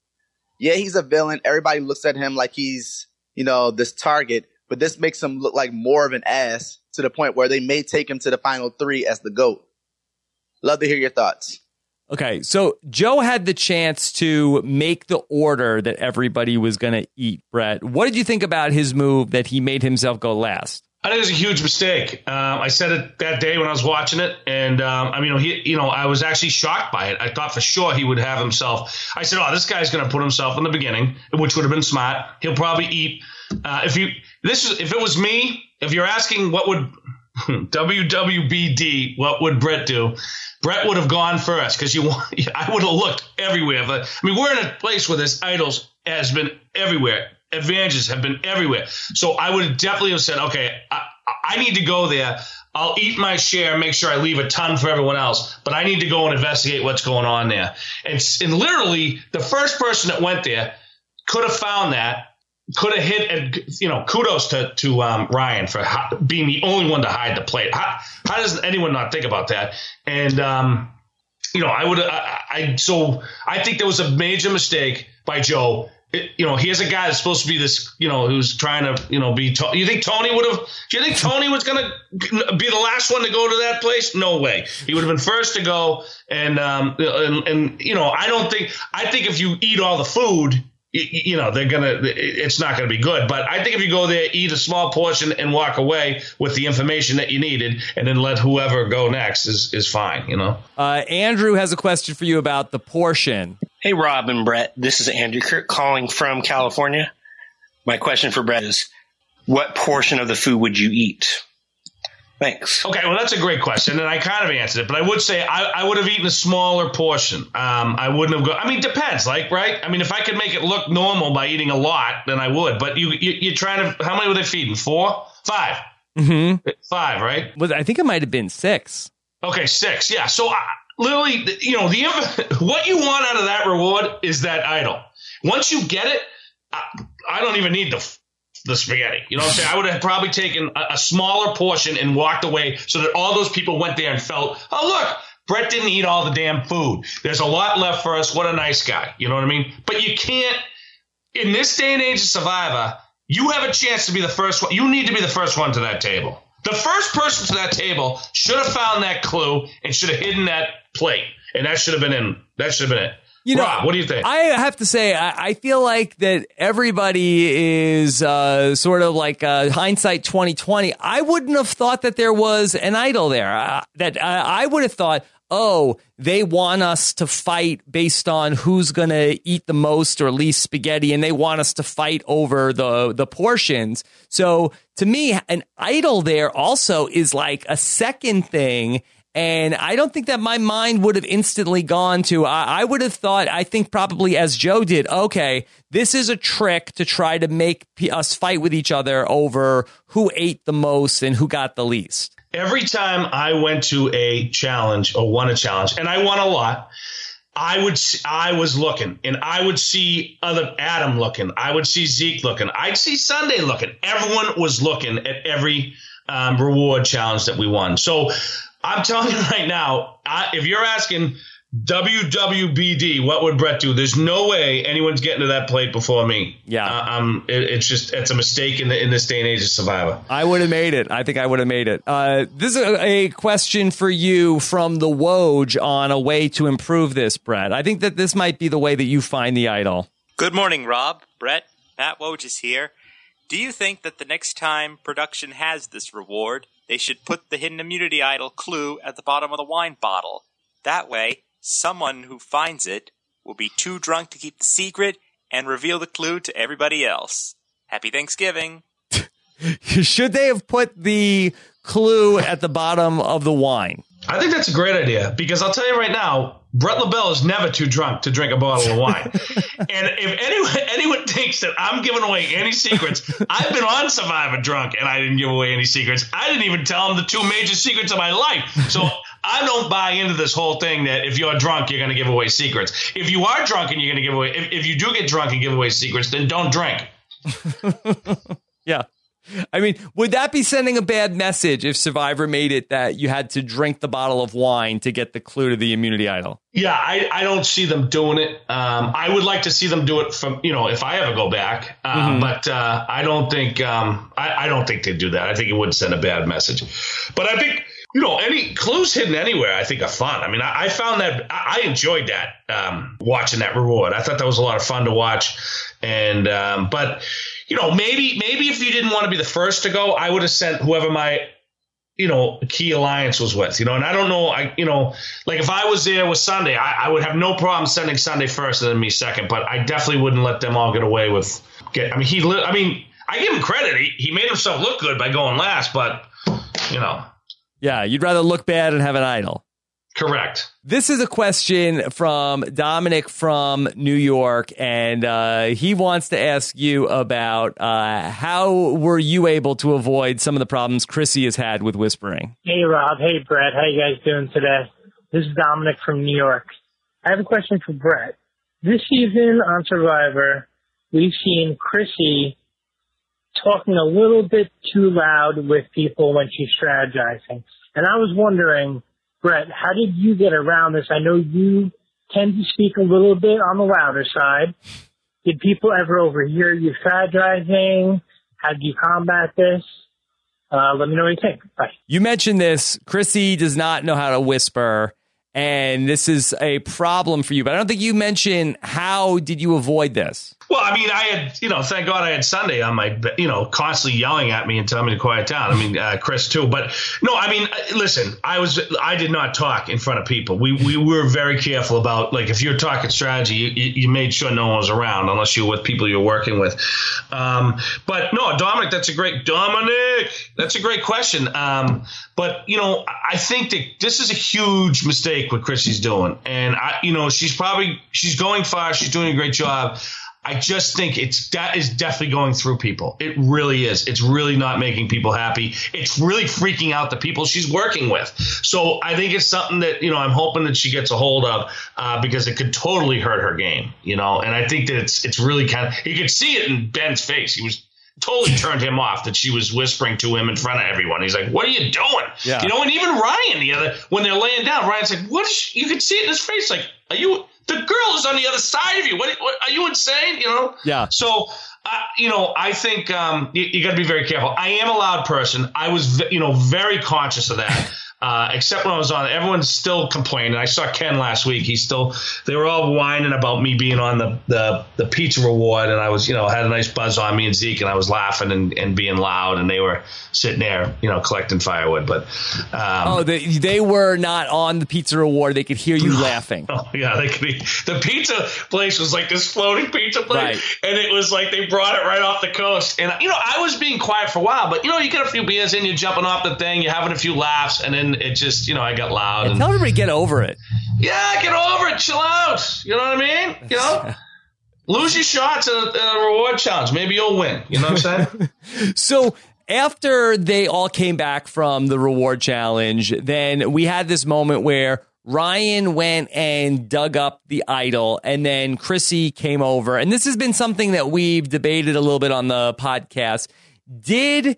Yeah, he's a villain. Everybody looks at him like he's, you know, this target, but this makes him look like more of an ass to the point where they may take him to the final three as the GOAT. Love to hear your thoughts. Okay, so Joe had the chance to make the order that everybody was going to eat, Brett. What did you think about his move that he made himself go last? I think it was a huge mistake. Um, I said it that day when I was watching it, and um, I mean, he, you know, I was actually shocked by it. I thought for sure he would have himself. I said, "Oh, this guy's going to put himself in the beginning," which would have been smart. He'll probably eat. Uh, if you this is if it was me, if you're asking what would W W B D, what would Brett do? Brett would have gone first because you. I would have looked everywhere. But I mean, we're in a place where this idols has been everywhere. Advantages have been everywhere. So I would definitely have said, okay, I, I need to go there. I'll eat my share and make sure I leave a ton for everyone else. But I need to go and investigate what's going on there. And, and literally, the first person that went there could have found that, could have hit, and you know, kudos to to um, Ryan for ho- being the only one to hide the plate. How, how does anyone not think about that? And um, you know, I would, I, I so I think there was a major mistake by Joe. It, you know, here's a guy that's supposed to be this, you know, who's trying to, you know, be. To- you think Tony would have? Do you think Tony was going to be the last one to go to that place? No way. He would have been first to go. And um, and, and you know, I don't think. I think if you eat all the food, you know, they're gonna, it's not gonna be good. But I think if you go there, eat a small portion and walk away with the information that you needed, and then let whoever go next is is fine, you know. Uh, Andrew has a question for you about the portion. Hey, Rob and Brett, this is Andrew Kirk calling from California. My question for Brett is, what portion of the food would you eat? Thanks. Okay, well, that's a great question, and I kind of answered it, but I would say I, I would have eaten a smaller portion. Um, I wouldn't have gone. I mean, depends, like, right? I mean, if I could make it look normal by eating a lot, then I would. But you, you you're trying to. How many were they feeding? Four, five, Mm-hmm. five, right? Well, I think it might have been six. Okay, six. Yeah. So I, literally, you know, the what you want out of that reward is that idol. Once you get it, I, I don't even need the. the spaghetti. You know what I'm saying? I would have probably taken a, a smaller portion and walked away so that all those people went there and felt, oh, look, Brett didn't eat all the damn food. There's a lot left for us. What a nice guy. You know what I mean? But you can't, in this day and age of Survivor, you have a chance to be the first one. You need to be the first one to that table. The first person to that table should have found that clue and should have hidden that plate. And that should have been in. That should have been it. You know, Rob, what do you think? I have to say, I, I feel like that everybody is uh, sort of like uh, hindsight twenty twenty. I wouldn't have thought that there was an idol there. Uh, that uh, I would have thought, oh, they want us to fight based on who's going to eat the most or least spaghetti, and they want us to fight over the the portions. So to me, an idol there also is like a second thing. And I don't think that my mind would have instantly gone to, I, I would have thought, I think probably as Joe did, okay, this is a trick to try to make p- us fight with each other over who ate the most and who got the least. Every time I went to a challenge or won a challenge, and I won a lot, I would, I was looking, and I would see other Adam looking. I would see Zeke looking. I'd see Sunday looking. Everyone was looking at every um, reward challenge that we won. So I'm telling you right now, I, if you're asking W W B D, what would Brett do? There's no way anyone's getting to that plate before me. Yeah. Uh, um, it, it's just, it's a mistake in, the, in this day and age of Survivor. I would have made it. I think I would have made it. Uh, this is a, a question for you from the Woj on a way to improve this, Brett. I think that this might be the way that you find the idol. Good morning, Rob. Brett, Matt Woj is here. Do you think that the next time production has this reward, they should put the hidden immunity idol clue at the bottom of the wine bottle? That way, someone who finds it will be too drunk to keep the secret and reveal the clue to everybody else. Happy Thanksgiving. Should they have put the clue at the bottom of the wine? I think that's a great idea, because I'll tell you right now, Brett LaBelle is never too drunk to drink a bottle of wine. And if anyone, anyone thinks that I'm giving away any secrets, I've been on Survivor drunk and I didn't give away any secrets. I didn't even tell them the two major secrets of my life. So I don't buy into this whole thing that if you're drunk, you're going to give away secrets. If you are drunk and you're going to give away, if, if you do get drunk and give away secrets, then don't drink. Yeah. I mean, would that be sending a bad message if Survivor made it that you had to drink the bottle of wine to get the clue to the immunity idol? Yeah, I, I don't see them doing it. Um, I would like to see them do it from, you know, if I ever go back. Uh, mm-hmm. But uh, I don't think um, I, I don't think they'd do that. I think it would send a bad message. But I think, you know, any clues hidden anywhere, I think are fun. I mean, I, I found that I, I enjoyed that um, watching that reward. I thought that was a lot of fun to watch. And um, but. You know, maybe maybe if you didn't want to be the first to go, I would have sent whoever my, you know, key alliance was with, you know, and I don't know, I, you know, like if I was there with Sunday, I, I would have no problem sending Sunday first and then me second, but I definitely wouldn't let them all get away with, get, I mean, he, I mean, I give him credit. He, he made himself look good by going last, but, you know. Yeah, you'd rather look bad and have an idol. Correct. This is a question from Dominic from New York, and uh, he wants to ask you about uh, how were you able to avoid some of the problems Chrissy has had with whispering? Hey, Rob. Hey, Brett. How you guys doing today? This is Dominic from New York. I have a question for Brett. This season on Survivor, we've seen Chrissy talking a little bit too loud with people when she's strategizing. And I was wondering, Brett, how did you get around this? I know you tend to speak a little bit on the louder side. Did people ever overhear you strategizing? How did you combat this? Uh, let me know what you think. Bye. You mentioned this. Chrissy does not know how to whisper, and this is a problem for you. But I don't think you mentioned how did you avoid this? Well, I mean, I had, you know, thank God I had Sunday on my, you know, constantly yelling at me and telling me to quiet down. I mean, uh, Chris too. But no, I mean, listen, I was, I did not talk in front of people. We we were very careful about, like, if you're talking strategy, you, you made sure no one was around unless you're with people you're working with. Um, but no, Dominic, that's a great, Dominic, that's a great question. Um, but, you know, I think that this is a huge mistake what Chrissy's doing. And, I, you know, she's probably, she's going far. She's doing a great job. I just think it's that is definitely going through people. It really is. It's really not making people happy. It's really freaking out the people she's working with. So I think it's something that, you know, I'm hoping that she gets a hold of uh, because it could totally hurt her game, you know. And I think that it's it's really kind of, you could see it in Ben's face. He was totally turned him off that she was whispering to him in front of everyone. He's like, what are you doing? Yeah. You know, and even Ryan, the other, when they're laying down, Ryan's like, what is she? You could see it in his face. Like, are you, the girl is on the other side of you. What, what are you insane? You know? Yeah. So, uh, you know, I think um, you, you got to be very careful. I am a loud person. I was, you know, very conscious of that. Uh, except when I was on, everyone's still complaining. I saw Ken last week. He's still, they were all whining about me being on the, the, the pizza reward. And I was, you know, had a nice buzz on me and Zeke, and I was laughing and, and being loud, and they were sitting there, you know, collecting firewood. But, um, oh, they, they were not on the pizza reward. They could hear you laughing. Oh, yeah. They could be, the pizza place was like this floating pizza place. Right. And it was like, they brought it right off the coast. And, you know, I was being quiet for a while, but, you know, you get a few beers in, you're jumping off the thing, you're having a few laughs, and then it just, you know, I got loud. And and, tell everybody get over it. Yeah, get over it. Chill out. You know what I mean? You know, lose your shots at a, at a reward challenge. Maybe you'll win. You know what I'm saying? So after they all came back from the reward challenge, then we had this moment where Ryan went and dug up the idol, and then Chrissy came over. And this has been something that we've debated a little bit on the podcast. Did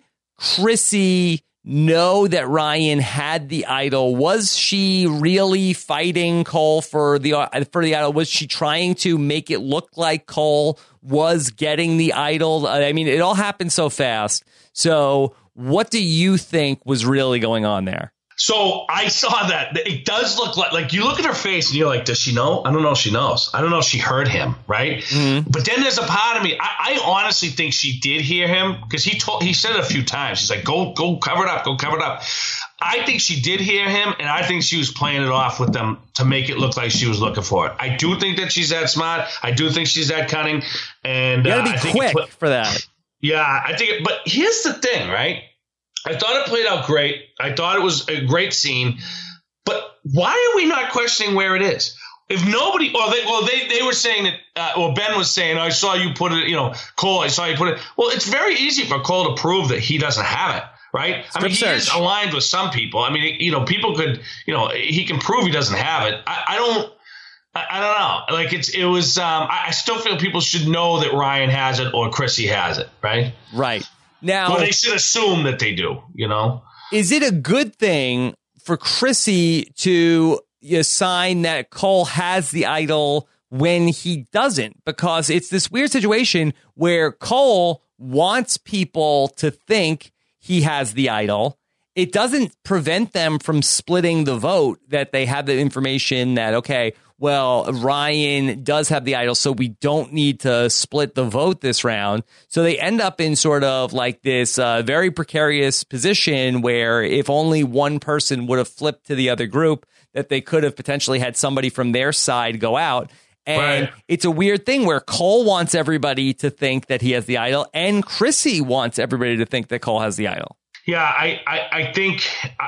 Chrissy know that Ryan had the idol? Was she really fighting Cole for the for the idol? Was she trying to make it look like Cole was getting the idol? I mean, it all happened so fast. So what do you think was really going on there? So I saw that. It does look like, like you look at her face and you're like, does she know? I don't know if she knows. I don't know if she heard him, right? Mm-hmm. But then there's a part of me, I, I honestly think she did hear him, because he told, he said it a few times. He's like, go, go cover it up, go cover it up. I think she did hear him, and I think she was playing it off with them to make it look like she was looking for it. I do think that she's that smart. I do think she's that cunning. And you gotta uh, be I think quick put, for that. Yeah, I think it, but here's the thing, right? I thought it played out great. I thought it was a great scene. But why are we not questioning where it is? If nobody, or they, well, they, they were saying that, uh, or Ben was saying, I saw you put it, you know, Cole, I saw you put it. Well, it's very easy for Cole to prove that he doesn't have it, right? Script I mean, search. he is aligned with some people. I mean, you know, people could, you know, he can prove he doesn't have it. I, I don't. I don't know. Like it's, it was, um, I still feel people should know that Ryan has it or Chrissy has it, right? Right. Now, well, they should assume that they do, you know? Is it a good thing for Chrissy to assign that Cole has the idol when he doesn't? Because it's this weird situation where Cole wants people to think he has the idol. It doesn't prevent them from splitting the vote, that they have the information that, okay, well, Ryan does have the idol, so we don't need to split the vote this round. So they end up in sort of like this uh, very precarious position where if only one person would have flipped to the other group, that they could have potentially had somebody from their side go out. And right. It's a weird thing where Cole wants everybody to think that he has the idol, and Chrissy wants everybody to think that Cole has the idol. Yeah, I, I, I think I,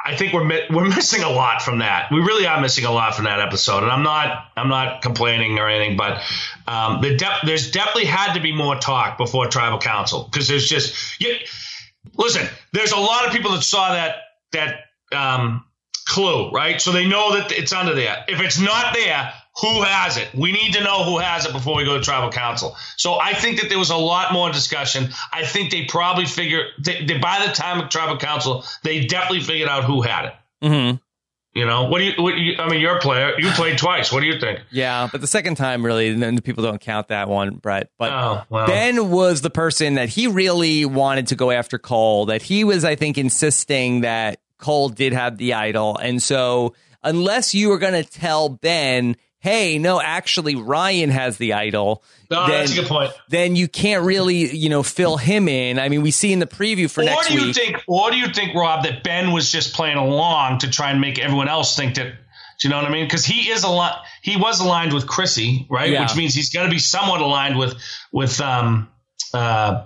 I think we're mi- we're missing a lot from that. We really are missing a lot from that episode, and I'm not I'm not complaining or anything, but um, the de- there's definitely had to be more talk before Tribal Council, because there's just you, listen. There's a lot of people that saw that that um, clue, right? So they know that it's under there. If it's not there, who has it? We need to know who has it before we go to Tribal Council. So I think that there was a lot more discussion. I think they probably figured they, they, by the time of Tribal Council, they definitely figured out who had it. Mm-hmm. You know, what do you, what do you, I mean, you're a player. You played twice. What do you think? Yeah, but the second time, really, then people don't count that one, Brett. But oh, well. Ben was the person that he really wanted to go after Cole, that he was, I think, insisting that Cole did have the idol. And so unless you were going to tell Ben, hey, no, actually, Ryan has the idol. No, then, that's a good point. Then you can't really, you know, fill him in. I mean, we see in the preview for or next do you week. Think, or do you think, Rob, that Ben was just playing along to try and make everyone else think that, do you know what I mean? Because he is a lot, he was aligned with Chrissy, right? Yeah. Which means he's got to be somewhat aligned with, with, um, uh,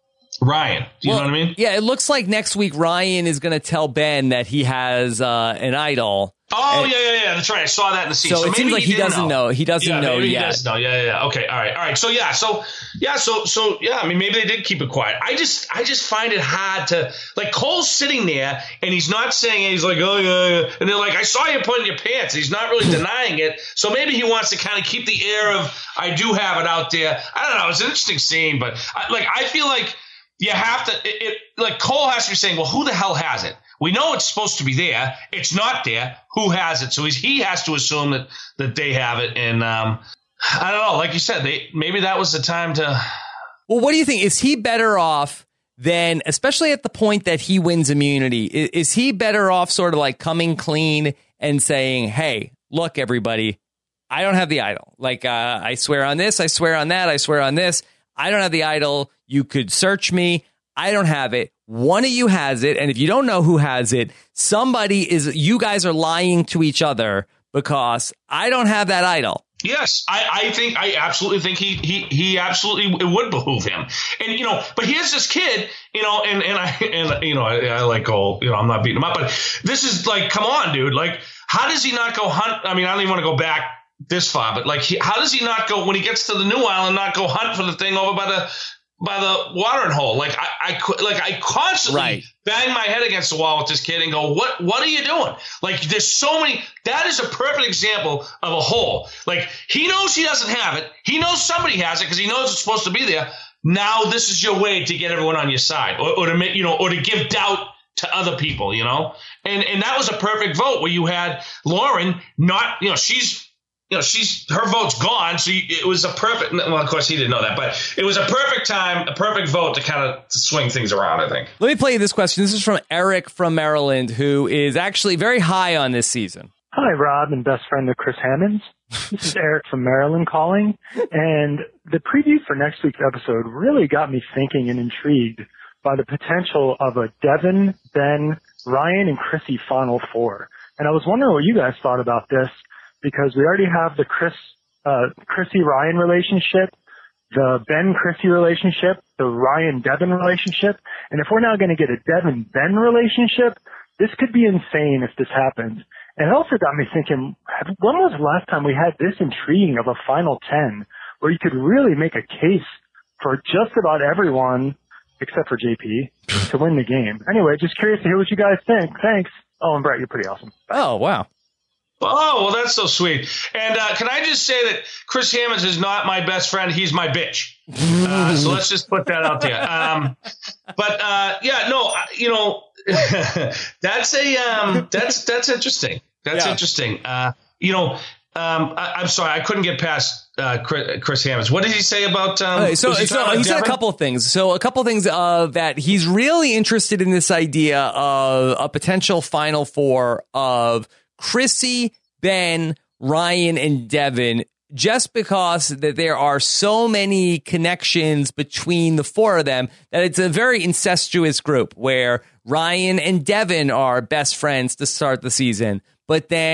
Ryan. Do you well, know what I mean? Yeah, it looks like next week Ryan is going to tell Ben that he has uh, an idol. Oh, and, yeah, yeah, yeah. That's right. I saw that in the scene. So, so it seems like he, he doesn't know. know. He doesn't yeah, know maybe yet. He does know. Yeah, yeah, yeah. Okay. All right. All right. So, yeah. So, yeah. So, so, yeah. I mean, maybe they did keep it quiet. I just, I just find it hard to, like, Cole's sitting there and he's not saying it. He's like, oh, yeah, yeah. And they're like, I saw you putting your pants. He's not really denying it. So maybe he wants to kind of keep the air of, I do have it out there. I don't know. It's an interesting scene, but, I, like, I feel like you have to, it, it, like, Cole has to be saying, well, who the hell has it? We know it's supposed to be there. It's not there. Who has it? So he's, he has to assume that, that they have it. And um, I don't know. Like you said, they maybe that was the time to. Well, what do you think? Is he better off than, especially at the point that he wins immunity, is, is he better off sort of like coming clean and saying, hey, look, everybody, I don't have the idol. Like, uh, I swear on this. I swear on that. I swear on this. I don't have the idol. You could search me. I don't have it. One of you has it. And if you don't know who has it, somebody is, you guys are lying to each other because I don't have that idol. Yes, I, I think I absolutely think he he he absolutely it would behoove him. And you know, but here's this kid, you know, and and I and you know, I, I like Cole, you know, I'm not beating him up, but this is like, come on, dude. Like, how does he not go hunt? I mean, I don't even want to go back this far, but like, he, how does he not go when he gets to the new island, not go hunt for the thing over by the by the watering hole? Like I, I like I constantly right. bang my head against the wall with this kid and go, what, what are you doing? Like there's so many, that is a perfect example of a hole. Like he knows he doesn't have it. He knows somebody has it because he knows it's supposed to be there. Now this is your way to get everyone on your side or, or to make, you know, or to give doubt to other people, you know? And, and that was a perfect vote where you had Lauren not, you know, she's, You know, she's her vote's gone, so you, it was a perfect. Well, of course, he didn't know that, but it was a perfect time, a perfect vote to kind of swing things around, I think. Let me play you this question. This is from Eric from Maryland, who is actually very high on this season. Hi, Rob, and best friend of Chris Hammonds. This is Eric from Maryland calling, and the preview for next week's episode really got me thinking and intrigued by the potential of a Devin, Ben, Ryan, and Chrissy Final Four. And I was wondering what you guys thought about this. Because we already have the Chris, uh, Chrissy Ryan relationship, the Ben Chrissy relationship, the Ryan Devin relationship. And if we're now going to get a Devin Ben relationship, this could be insane if this happens. And it also got me thinking, when was the last time we had this intriguing of a final ten where you could really make a case for just about everyone except for J P to win the game? Anyway, just curious to hear what you guys think. Thanks. Oh, and Brett, you're pretty awesome. Oh, wow. Oh, well, that's so sweet. And uh, can I just say that Chris Hammonds is not my best friend. He's my bitch. Uh, so let's just put that out there. Um, but, uh, yeah, no, you know, that's a um, that's that's interesting. That's yeah. interesting. Uh, you know, um, I, I'm sorry. I couldn't get past uh, Chris, Chris Hammonds. What did he say about um, okay, so, he, so about he said a couple of things. So a couple of things uh, that he's really interested in this idea of a potential Final Four of Chrissy, Ben, Ryan, and Devin, just because that there are so many connections between the four of them that it's a very incestuous group where Ryan and Devin are best friends to start the season. But then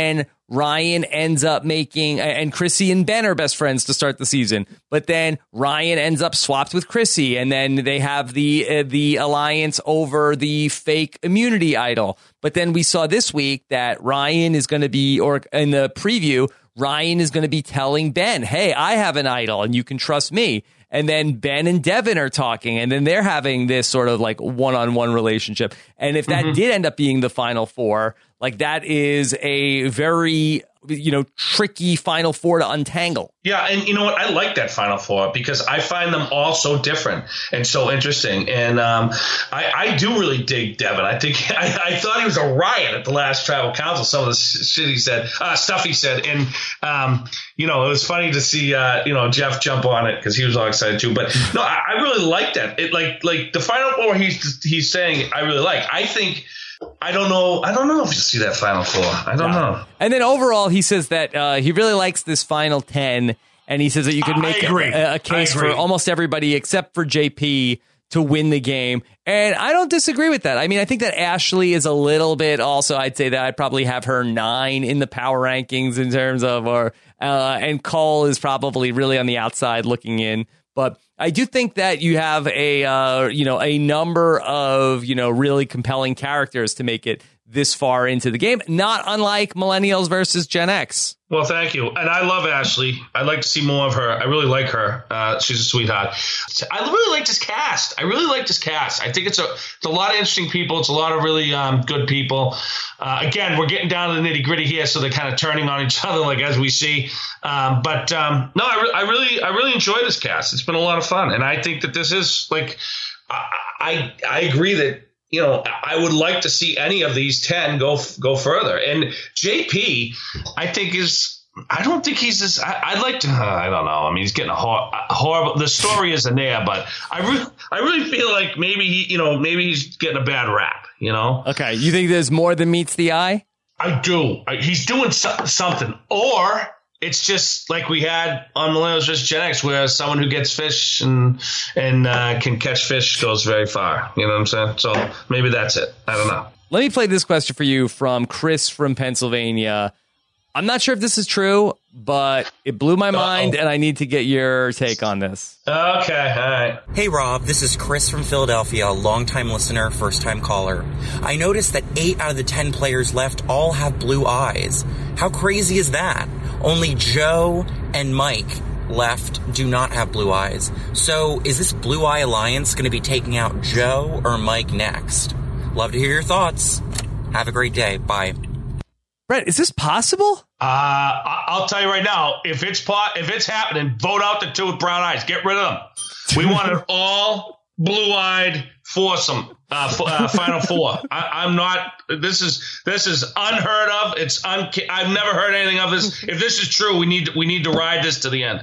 Ryan ends up making, and Chrissy and Ben are best friends to start the season. But then Ryan ends up swapped with Chrissy, and then they have the uh, the alliance over the fake immunity idol. But then we saw this week that Ryan is going to be, or in the preview, Ryan is going to be telling Ben, hey, I have an idol and you can trust me. And then Ben and Devin are talking, and then they're having this sort of like one-on-one relationship. And if that mm-hmm. did end up being the Final Four, like that is a very, you know, tricky Final Four to untangle. Yeah, and you know what? I like that Final Four because I find them all so different and so interesting. And um, I, I do really dig Devin. I think I, I thought he was a riot at the last Tribal Council. Some of the shit he said, uh, stuff he said, and um, you know, it was funny to see uh, you know Jeff jump on it because he was all excited too. But no, I, I really like that. It like like the Final Four he's he's saying I really like. I think. I don't know. I don't know if you see that Final Four. I don't no. know. And then overall, he says that uh, he really likes this Final Ten, and he says that you could make a, a case for almost everybody except for J P to win the game. And I don't disagree with that. I mean, I think that Ashley is a little bit also, I'd say that I'd probably have her nine in the power rankings in terms of, or uh, and Cole is probably really on the outside looking in. But I do think that you have a, uh, you know, a number of, you know, really compelling characters to make it this far into the game, not unlike Millennials versus Gen X. Well, thank you. And I love Ashley. I'd like to see more of her. I really like her. Uh, she's a sweetheart. I really like this cast. I really like this cast. I think it's a, it's a lot of interesting people. It's a lot of really um, good people. Uh, again, we're getting down to the nitty gritty here, so they're kind of turning on each other, like as we see. Um, but um, no, I, re- I really, I really enjoy this cast. It's been a lot of fun, and I think that this is like, I, I, I agree that. You know, I would like to see any of these ten go go further. And J P, I think is, I don't think he's this. I, I'd like to. Uh, I don't know. I mean, he's getting a, hor- a horrible. The story isn't there, but I really, I really feel like maybe he, you know, maybe he's getting a bad rap. You know. Okay, you think there's more than meets the eye? I do. I, he's doing so- something, or. It's just like we had on Millennials versus Gen X, where someone who gets fish and and uh, can catch fish goes very far. You know what I'm saying? So maybe that's it. I don't know. Let me play this question for you from Chris from Pennsylvania. I'm not sure if this is true, but it blew my mind, Uh-oh. and I need to get your take on this. Okay, all right. Hey, Rob, this is Chris from Philadelphia, a longtime listener, first-time caller. I noticed that eight out of the ten players left all have blue eyes. How crazy is that? Only Joe and Mike left do not have blue eyes. So is this Blue Eye Alliance going to be taking out Joe or Mike next? Love to hear your thoughts. Have a great day. Bye. Brett, is this possible? Uh, I'll tell you right now, if it's pot, if it's happening, vote out the two with brown eyes. Get rid of them. We want an all blue-eyed foursome, uh, f- uh, Final Four. I, I'm not. This is this is unheard of. It's un. I've never heard anything of this. If this is true, we need we need to ride this to the end.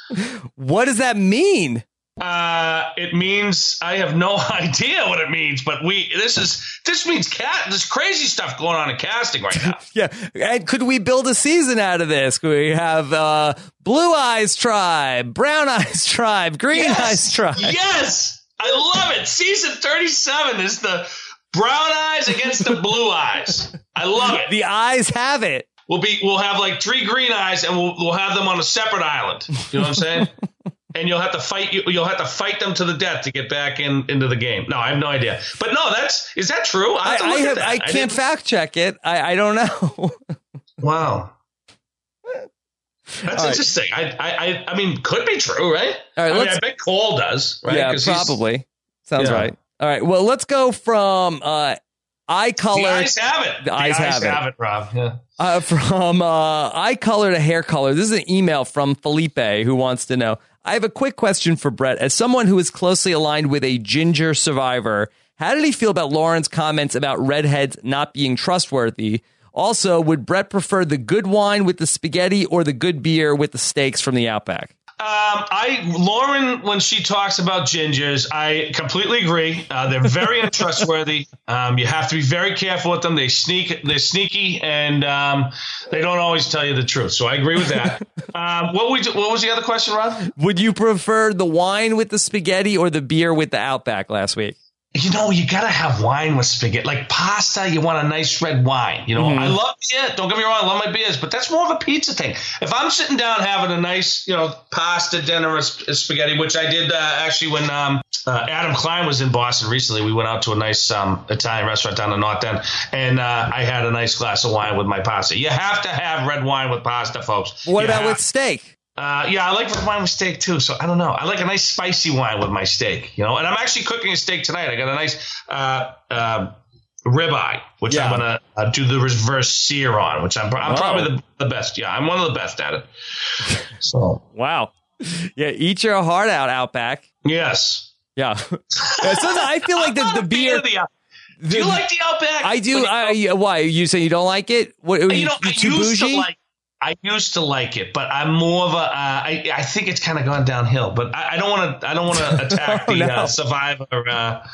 What does that mean? Uh, it means I have no idea what it means, but we this is this means cat. There's crazy stuff going on in casting right now. Yeah, and could we build a season out of this? Could we have uh, Blue Eyes Tribe, Brown Eyes Tribe, Green yes! Eyes Tribe? Yes, I love it. Season thirty-seven is the brown eyes against the blue eyes. I love it. The eyes have it. We'll be we'll have like three green eyes, and we'll we'll have them on a separate island. You know what I'm saying? And you'll have to fight you. You'll have to fight them to the death to get back in into the game. No, I have no idea. But no, that's is that true? I, have I, I, have, I can't I fact check it. I, I don't know. Wow, that's All interesting. Right. I, I I mean, could be true, right? All right, I, mean, I bet Cole does. Right? Yeah, probably. Sounds yeah. right. All right. Well, let's go from uh, eye color. The eyes have it. The, the eyes, eyes have, have it. it, Rob. Yeah. Uh, from uh, eye color to hair color. This is an email from Felipe who wants to know. I have a quick question for Brett. As someone who is closely aligned with a ginger survivor, how did he feel about Lauren's comments about redheads not being trustworthy? Also, would Brett prefer the good wine with the spaghetti or the good beer with the steaks from the Outback? Um, I Lauren, when she talks about gingers, I completely agree. Uh, they're very untrustworthy. Um, you have to be very careful with them. They sneak, they're sneaky, and um, they don't always tell you the truth. So I agree with that. um, what we what was the other question, Rob? Would you prefer the wine with the spaghetti or the beer with the Outback last week? you know, you got to have wine with spaghetti. Like pasta, you want a nice red wine. You know, Mhm. I love beer. Don't get me wrong. I love my beers, but that's more of a pizza thing. If I'm sitting down having a nice, you know, pasta dinner with sp- spaghetti, which I did uh, actually when um, uh, Adam Klein was in Boston recently, we went out to a nice um, Italian restaurant down the North End, and uh, I had a nice glass of wine with my pasta. You have to have red wine with pasta, folks. What You about have- with steak? Uh, yeah, I like red wine with steak too. So I don't know. I like a nice spicy wine with my steak, you know. And I'm actually cooking a steak tonight. I got a nice uh, uh, ribeye, which Yeah. I'm gonna uh, do the reverse sear on, which I'm, I'm Oh. probably the, the best. Yeah, I'm one of the best at it. So Wow. Yeah, eat your heart out, Outback. yes, Yeah. Yeah, so I feel like the, the beer. The, uh, do you like the Outback? I do. When you- I, why? You say you don't like it? What, you, you know, you I too used bougie? to like. I used to like it, but I'm more of a. Uh, I, I think it's kind of gone downhill. But I, I don't want to. I don't want to attack Oh, the no. uh, Survivor. Uh,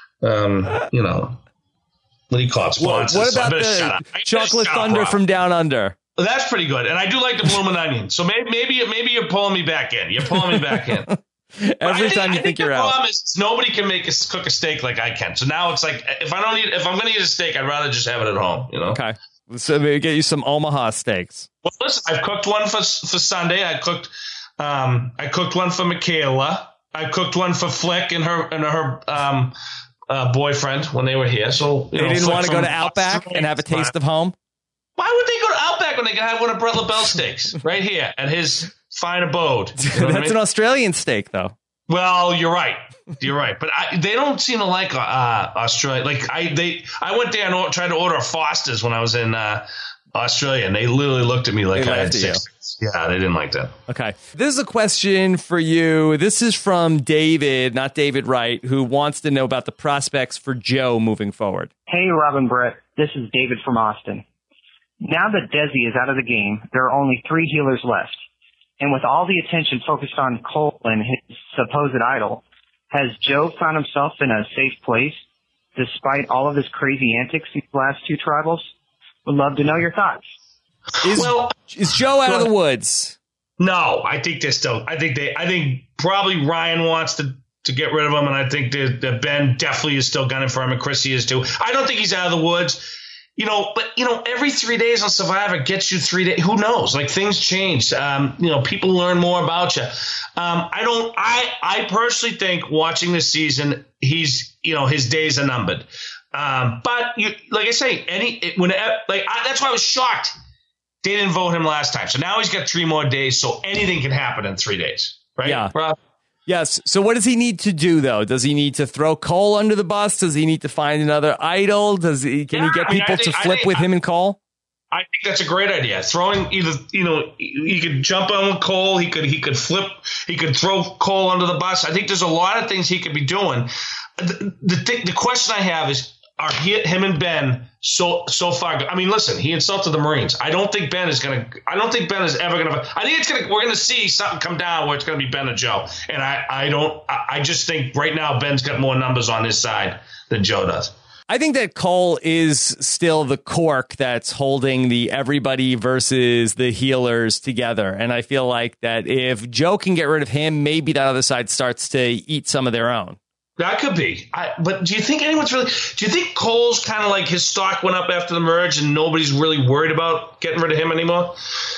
um, you know, what do you call it? What, Sponsors. what So I about better shut the up. I better chocolate shut up, thunder Rob. from down under? Well, that's pretty good, and I do like the blooming onion. So maybe, maybe, maybe you're pulling me back in. You're pulling me back in. But I Every think- time you I think the you're out. problem is nobody can make a, cook a steak like I can. So now it's like if I don't eat, if I'm going to eat a steak, I'd rather just have it at home. You know. Okay. So maybe get you some Omaha steaks. Well, listen, I've cooked one for for Sunday. I cooked, um, I cooked one for Michaela. I cooked one for Flick and her and her um, uh, boyfriend when they were here. So you They know, didn't Flick want to go from- to Outback and have a taste of home? Why would they go to Outback when they can have one of Brett LaBelle steaks right here at his fine abode? You know what I That's mean? an Australian steak, though. Well, you're right. You're right, but I, they don't seem to like uh, Australia. Like I, they, I went there and or- tried to order a Foster's when I was in uh, Australia, and they literally looked at me like They I had laughed at you. six. Yeah, they didn't like that. Okay. This is a question for you. This is from David, not David Wright, who wants to know about the prospects for Joe moving forward. Hey, Robin Brett. This is David from Austin. Now that Desi is out of the game, there are only three healers left. And with all the attention focused on Cole and his supposed idol, has Joe found himself in a safe place despite all of his crazy antics these last two tribals? Would love to know your thoughts. Is, Well, is Joe out of the woods? No, I think they're still. I think they. I think probably Ryan wants to to get rid of him, and I think that, that Ben definitely is still gunning for him, and Chrissy is too. I don't think he's out of the woods. You know, but you know, every three days on Survivor gets you three days. Who knows? Like things change. Um, you know, people learn more about you. Um, I don't. I I personally think watching this season, he's you know his days are numbered. Um, but you, like I say, any it, when like I, that's why I was shocked they didn't vote him last time. So now he's got three more days. So anything can happen in three days, right? Yeah. Rob? Yes. So what does he need to do, though? Does he need to throw Cole under the bus? Does he need to find another idol? Does he? Can Yeah, he get I mean, I people think- to I flip think- with him and Cole? I think that's a great idea. Throwing either, you know, he could jump on with Cole. He could, he could flip. He could throw Cole under the bus. I think there's a lot of things he could be doing. The the, thing, the question I have is, are he, him and Ben so so far? I mean, listen, he insulted the Marines. I don't think Ben is gonna. I don't think Ben is ever gonna. I think it's gonna. We're gonna see something come down where it's gonna be Ben and Joe. And I, I don't. I, I just think right now Ben's got more numbers on his side than Joe does. I think that Cole is still the cork that's holding the everybody versus the healers together. And I feel like that if Joe can get rid of him, maybe that other side starts to eat some of their own. That could be. I, but do you think anyone's really – do you think Cole's kind of like his stock went up after the merge and nobody's really worried about getting rid of him anymore?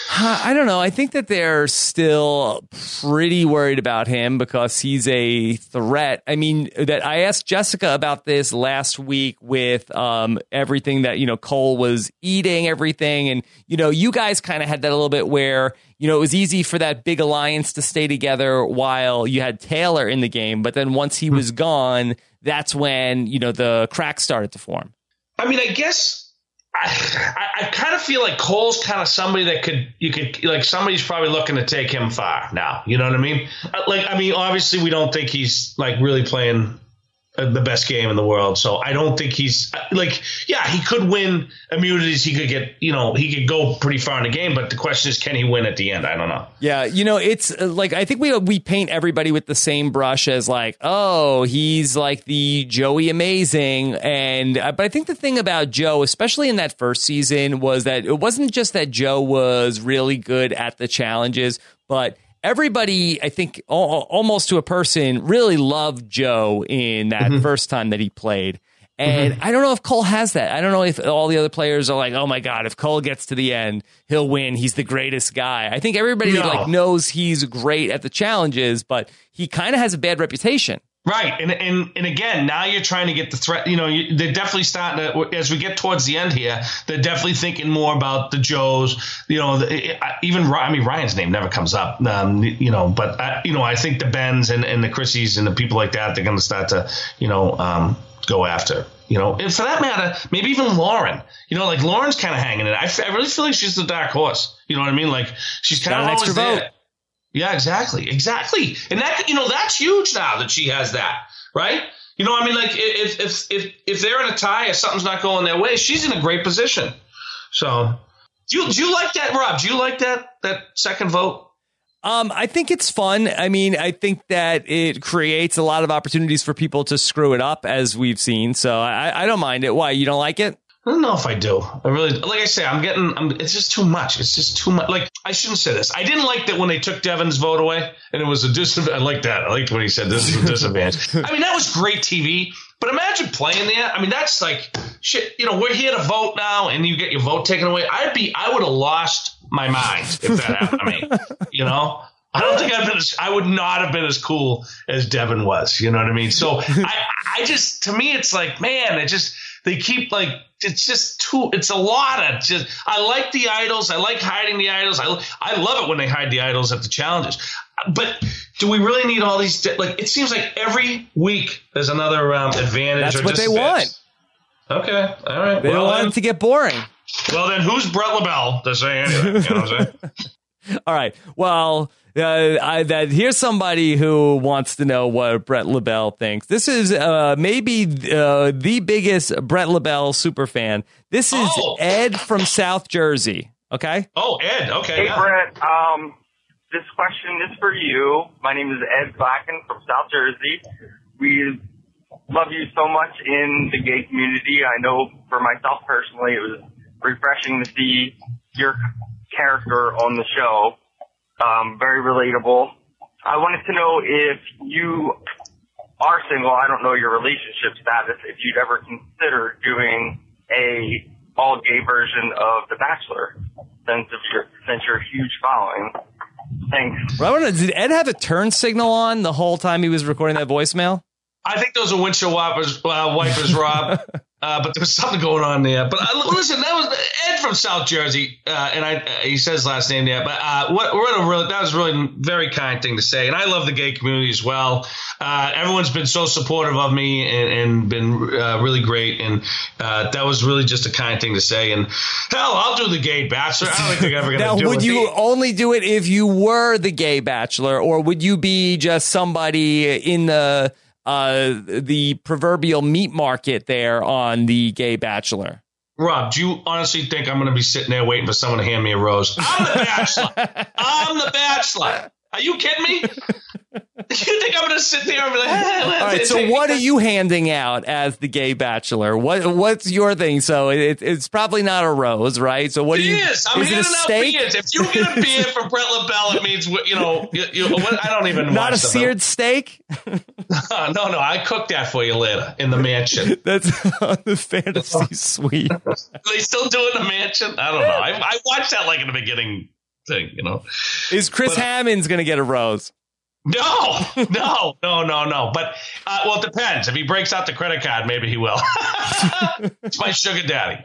I don't know. I think that they're still pretty worried about him because he's a threat. I mean, that I asked Jessica about this last week with um, everything that, you know, Cole was eating, everything. And, you know, you guys kind of had that a little bit where, you know, it was easy for that big alliance to stay together while you had Taylor in the game. But then once he was gone, that's when, you know, the cracks started to form. I mean, I guess I, I, I kind of feel like Cole's kind of somebody that could you could like somebody's probably looking to take him far now. You know what I mean? Like, I mean, obviously we don't think he's like really playing the best game in the world. So I don't think he's like, yeah, he could win immunities. He could get, you know, he could go pretty far in the game. But the question is, can he win at the end? I don't know. Yeah, you know, it's uh, like I think we we paint everybody with the same brush as like, oh, he's like the Joey Amazing. And uh, but I think the thing about Joe, especially in that first season, was that it wasn't just that Joe was really good at the challenges, but everybody, I think, al- almost to a person, really loved Joe in that mm-hmm. first time that he played. And mm-hmm. I don't know if Cole has that. I don't know if all the other players are like, oh my God, if Cole gets to the end, he'll win. He's the greatest guy. I think everybody no. like knows he's great at the challenges, but he kind of has a bad reputation. Right. And, and and again, now you're trying to get the threat. You know, you, they're definitely starting to, as we get towards the end here, they're definitely thinking more about the Joes. You know, the, even, I mean, Ryan's name never comes up, um, you know, but, I, you know, I think the Bens and, and the Chrissies and the people like that, they're going to start to, you know, um, go after. You know, and for that matter, maybe even Lauren. You know, like Lauren's kind of hanging it. I, f- I really feel like she's the dark horse. You know what I mean? Like she's kind of always there. Vote. Yeah, exactly, exactly. And that, you know, that's huge now that she has that, right? You know, I mean, like if if if if they're in a tie or something's not going their way, she's in a great position. So, do you do you like that, Rob? Do you like that that second vote? Um, I think it's fun. I mean, I think that it creates a lot of opportunities for people to screw it up, as we've seen. So I, I don't mind it. Why? You don't like it? I don't know if I do. I really, like I say, I'm getting, I'm, it's just too much. It's just too much. Like, I shouldn't say this. I didn't like that when they took Devin's vote away and it was a disadvantage. I like that. I liked when he said this is a disadvantage. I mean, that was great T V, but imagine playing there. I mean, that's like shit. You know, we're here to vote now and you get your vote taken away. I'd be, I would have lost my mind if that happened to me, you know? I don't think I've been as, I would not have been as cool as Devin was. You know what I mean? So I, I just, to me, it's like, man, it just, they keep like, it's just too, it's a lot of just, I like the idols. I like hiding the idols. I, I love it when they hide the idols at the challenges. But do we really need all these, like, it seems like every week there's another um, advantage. That's or what they want. Okay. All right. They well, don't want then, it to get boring. Well, then who's Brett LaBelle to say anything? You know what I'm saying? All right. Well, uh, I, that here's somebody who wants to know what Brett LaBelle thinks. This is uh, maybe uh, the biggest Brett LaBelle super fan. This is oh. Ed from South Jersey. Okay. Oh, Ed. Okay. Hey, yeah. Brett. Um, this question is for you. My name is Ed Blacken from South Jersey. We love you so much in the gay community. I know for myself personally, it was refreshing to see your character on the show. Um, very relatable. I wanted to know if you are single. I don't know your relationship status. If you'd ever consider doing a all gay version of The Bachelor, since of your since you're a huge following. Thanks. Well, did Ed have a turn signal on the whole time he was recording that voicemail? I think those are windshield wipers, uh, wipers, Rob. Uh, but there was something going on there. But uh, listen, that was Ed from South Jersey, uh, and I uh, he says last name there. But uh, what, what a really, that was really a very kind thing to say. And I love the gay community as well. Uh, everyone's been so supportive of me and, and been uh, really great. And uh, that was really just a kind thing to say. And hell, I'll do the gay bachelor. I don't think I'm ever going to do it. Now, would you me. only do it if you were the gay bachelor, or would you be just somebody in the Uh, the proverbial meat market there on the Gay Bachelor? Rob, do you honestly think I'm going to be sitting there waiting for someone to hand me a rose? I'm the Bachelor. I'm the Bachelor. Are you kidding me? You think I'm going to sit there and be like, hey, all right, so what are you handing out as the Gay Bachelor? What What's your thing? So it, it's probably not a rose, right? So what it do you? Is. I'm is handing it a out steak? beers. If you get a beer from Brett LaBelle, it means, you know, you, you, what, I don't even Not watch a seared steak? no, no, I cook that for you later in the mansion. That's on the fantasy suite. Are they still doing the mansion? I don't know. I, I watched that like in the beginning thing, you know. Is Chris but, Hammonds going to get a rose? No, no, no, no, no. But, uh, well, it depends. If he breaks out the credit card, maybe he will. It's my sugar daddy.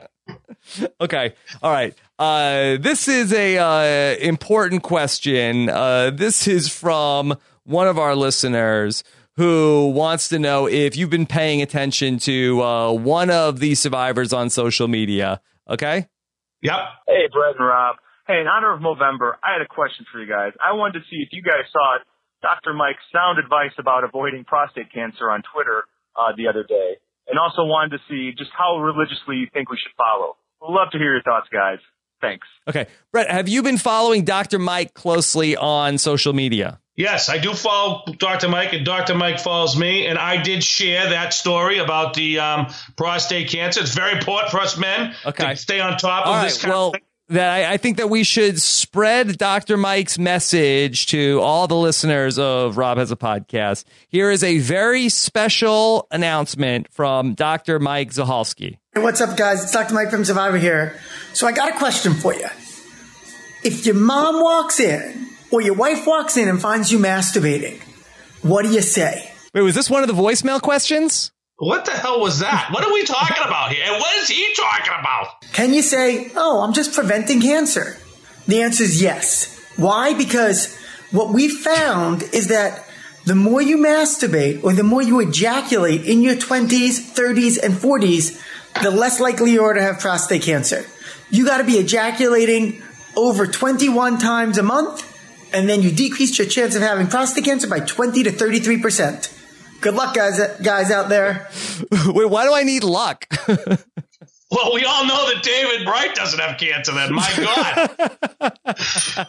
Okay. All right. Uh, this is a uh, important question. Uh, this is from one of our listeners who wants to know if you've been paying attention to uh, one of the survivors on social media. Okay? Yep. Hey, Brett and Rob. Hey, in honor of Movember, I had a question for you guys. I wanted to see if you guys saw Doctor Mike's sound advice about avoiding prostate cancer on Twitter uh, the other day, and also wanted to see just how religiously you think we should follow. We'd love to hear your thoughts, guys. Thanks. Okay. Brett, have you been following Doctor Mike closely on social media? Yes, I do follow Doctor Mike, and Doctor Mike follows me, and I did share that story about the um, prostate cancer. It's very important for us men okay. to stay on top All of right, this kind well, of thing. that I, I think that we should spread Doctor Mike's message to all the listeners of Rob Has a Podcast. Here is a very special announcement from Doctor Mike Zachalski. Hey, what's up, guys? It's Doctor Mike from Survivor here. So I got a question for you. If your mom walks in or your wife walks in and finds you masturbating, what do you say? Wait, was this one of the voicemail questions? What the hell was that? What are we talking about here? And what is he talking about? Can you say, oh, I'm just preventing cancer? The answer is yes. Why? Because what we found is that the more you masturbate or the more you ejaculate in your twenties, thirties, and forties, the less likely you are to have prostate cancer. You got to be ejaculating over twenty-one times a month, and then you decrease your chance of having prostate cancer by twenty to thirty-three percent. Good luck, guys, guys out there. Wait, why do I need luck? Well, we all know that David Bright doesn't have cancer then. My God.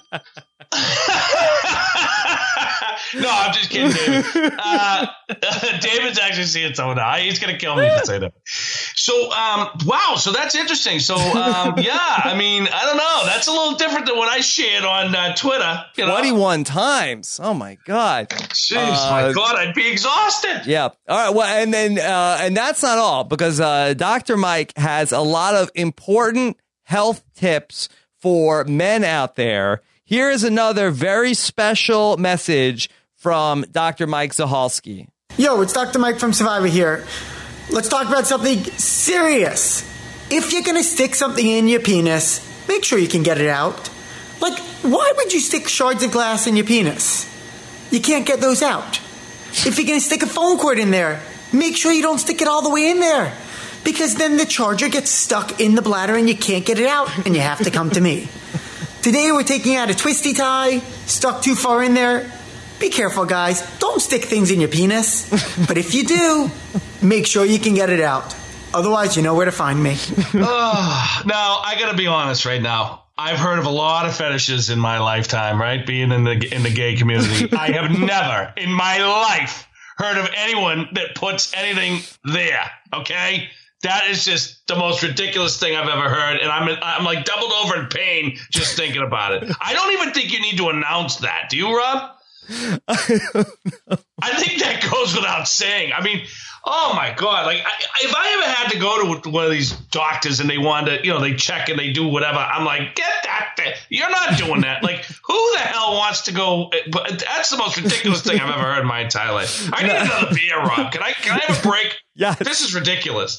No, I'm just kidding, David. Uh, David's actually seeing someone now. He's going to kill me to say that. So, um, wow. So that's interesting. So, um, yeah, I mean, I don't know. That's a little different than what I shared on uh, Twitter. You know? twenty-one times. Oh, my God. Jeez, uh, my God, I'd be exhausted. Yeah. All right. Well, and then, uh, and that's not all, because uh, Doctor Mike has a lot of important health tips for men out there. Here is another very special message from Doctor Mike Zachalski. Yo, it's Doctor Mike from Survivor here. Let's talk about something serious. If you're going to stick something in your penis, make sure you can get it out. Like, why would you stick shards of glass in your penis? You can't get those out. If you're going to stick a phone cord in there, make sure you don't stick it all the way in there, because then the charger gets stuck in the bladder and you can't get it out, and you have to come to me. Today we're taking out a twisty tie, stuck too far in there. Be careful, guys. Don't stick things in your penis. But if you do, make sure you can get it out. Otherwise, you know where to find me. Oh, now, I got to be honest right now. I've heard of a lot of fetishes in my lifetime, right? Being in the in the gay community. I have never in my life heard of anyone that puts anything there, okay? That is just the most ridiculous thing I've ever heard, and I'm I'm like doubled over in pain just thinking about it. I don't even think you need to announce that. Do you, Rob? I think that goes without saying. I mean, oh my God! Like, I, if I ever had to go to one of these doctors and they wanted to, you know, they check and they do whatever, I'm like, get that thing. You're not doing that. Like, who the hell wants to go? But that's the most ridiculous thing I've ever heard in my entire life. I need another beer, Rob. Can I can I have a break? Yeah, this is ridiculous.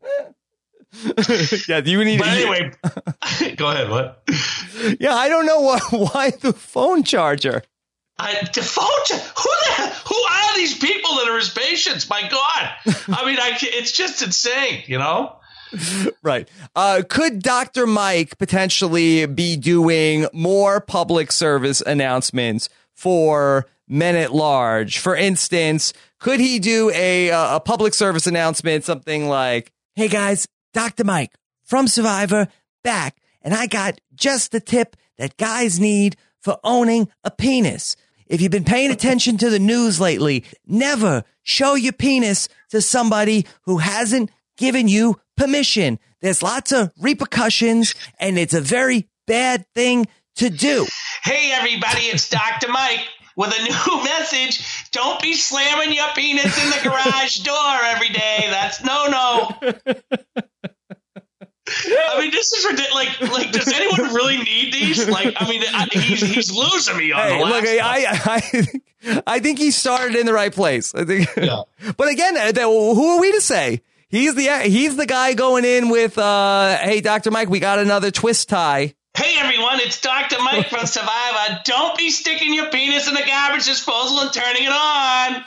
Yeah, do you need? But anyway, go ahead. What? Yeah, I don't know why, why the phone charger. I, the phone charger. Who the who are these people that are his patients? My God, I mean, I, it's just insane, you know. Right. Uh, could Doctor Mike potentially be doing more public service announcements for men at large? For instance, could he do a a public service announcement, something like, "Hey guys, Doctor Mike from Survivor back, and I got just the tip that guys need for owning a penis. If you've been paying attention to the news lately, never show your penis to somebody who hasn't given you permission. There's lots of repercussions, and it's a very bad thing to do." Hey, everybody, it's Doctor Mike with a new message. Don't be slamming your penis in the garage door every day. That's no-no. I mean, this is ridiculous. Like, like, does anyone really need these? Like, I mean, I, he's he's losing me on hey, the last look, I, I, I think he started in the right place. I think, yeah. But again, who are we to say? He's the he's the guy going in with, uh, "Hey, Doctor Mike, we got another twist tie." Hey, everyone, it's Doctor Mike from Survivor. Don't be sticking your penis in the garbage disposal and turning it on.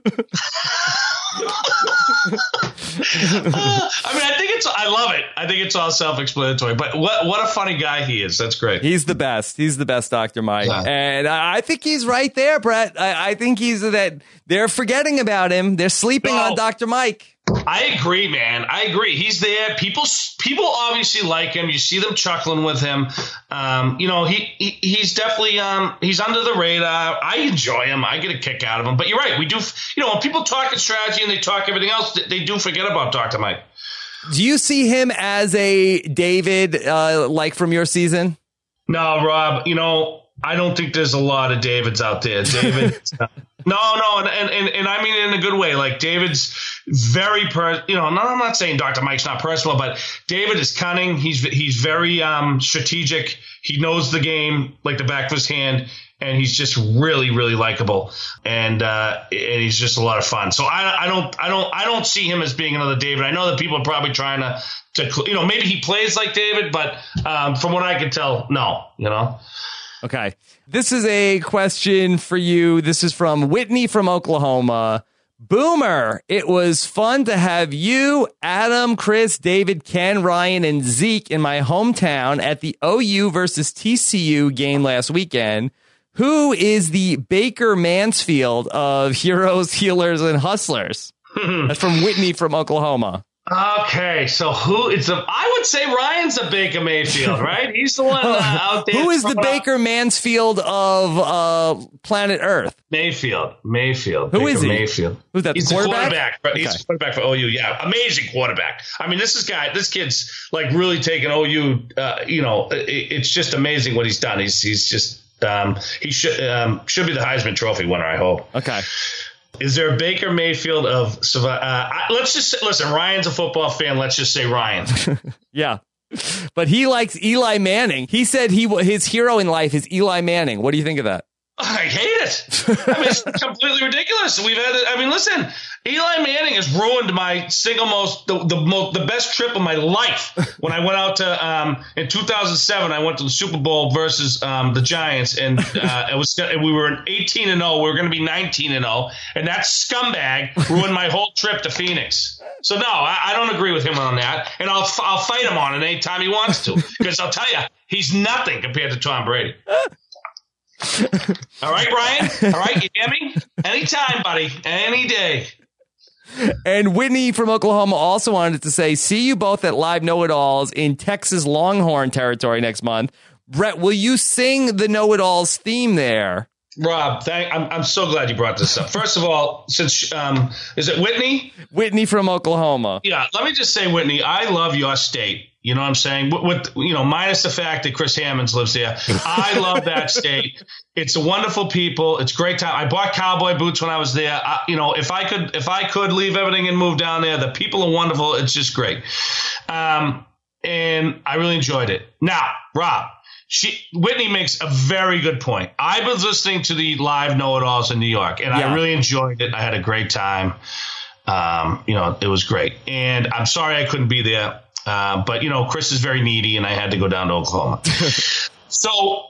uh, I mean, I think it's, I love it. I think it's all self-explanatory, but what what a funny guy he is. That's great. He's the best. He's the best, Doctor Mike. Yeah. And I, I think he's right there, Brett. I, I think he's that they're forgetting about him. They're sleeping no. on Doctor Mike. I agree, man. I agree. He's there. People, people obviously like him. You see them chuckling with him. Um, you know, he, he he's definitely um, he's under the radar. I enjoy him. I get a kick out of him. But you're right. We do. You know, when people talk in strategy and they talk everything else, they, they do forget about Doctor Mike. Do you see him as a David, uh, like from your season? No, Rob, you know, I don't think there's a lot of Davids out there. David, no, no, and, and, and, and I mean it in a good way. Like, David's very, per, you know, no, I'm not saying Doctor Mike's not personal, but David is cunning. He's he's very um, strategic. He knows the game like the back of his hand, and he's just really, really likable, and uh, and he's just a lot of fun. So I, I don't, I don't, I don't see him as being another David. I know that people are probably trying to, to you know, maybe he plays like David, but um, from what I can tell, no, you know. Okay. This is a question for you. This is from Whitney from Oklahoma. Boomer, it was fun to have you, Adam, Chris, David, Ken, Ryan, and Zeke in my hometown at the O U versus T C U game last weekend. Who is the Baker Mansfield of Heroes, Healers, and Hustlers? That's from Whitney from Oklahoma. Okay, so who is the? I would say Ryan's the Baker Mayfield, right? He's the one uh, out there. Who is the Baker Mansfield of uh, planet Earth? Mayfield. Mayfield. Who Baker is he? Mayfield. Who's that? He's the quarterback. The quarterback. But Okay. He's the quarterback for O U. Yeah, amazing quarterback. I mean, this is guy. This kid's like really taking O U. Uh, you know, it, it's just amazing what he's done. He's he's just um, he should um, should be the Heisman Trophy winner. I hope. Okay. Is there a Baker Mayfield of uh, I, let's just say, listen, Ryan's a football fan. Let's just say Ryan. Yeah. But he likes Eli Manning. He said he his hero in life is Eli Manning. What do you think of that? I hate it. I mean, it's completely ridiculous. We've had, I mean, listen, Eli Manning has ruined my single most, the, the most, the best trip of my life. When I went out to, um, in two thousand seven, I went to the Super Bowl versus, um, the Giants, and, uh, it was, we were eighteen and oh. We were going to be nineteen and oh. And that scumbag ruined my whole trip to Phoenix. So no, I, I don't agree with him on that. And I'll, I'll fight him on it anytime he wants to, because I'll tell you, he's nothing compared to Tom Brady. All right, Brian? All right, you hear me? Anytime, buddy. Any day. And Whitney from Oklahoma also wanted to say, see you both at Live Know-It-Alls in Texas Longhorn territory next month. Brett, will you sing the Know-It-Alls theme there? Rob, thank, I'm, I'm so glad you brought this up. First of all, since um, is it Whitney? Whitney from Oklahoma. Yeah, let me just say, Whitney, I love your state. You know what I'm saying? With, with you know, minus the fact that Chris Hammonds lives there. I love that state. It's a wonderful people. It's a great time. I bought cowboy boots when I was there. I, you know, if I could, if I could leave everything and move down there, the people are wonderful. It's just great. Um, and I really enjoyed it. Now, Rob, she, Whitney makes a very good point. I was listening to the Live Know-It-Alls in New York, and yeah. I really enjoyed it. I had a great time. Um, you know, it was great. And I'm sorry I couldn't be there. Uh, but, you know, Chris is very needy, and I had to go down to Oklahoma. So,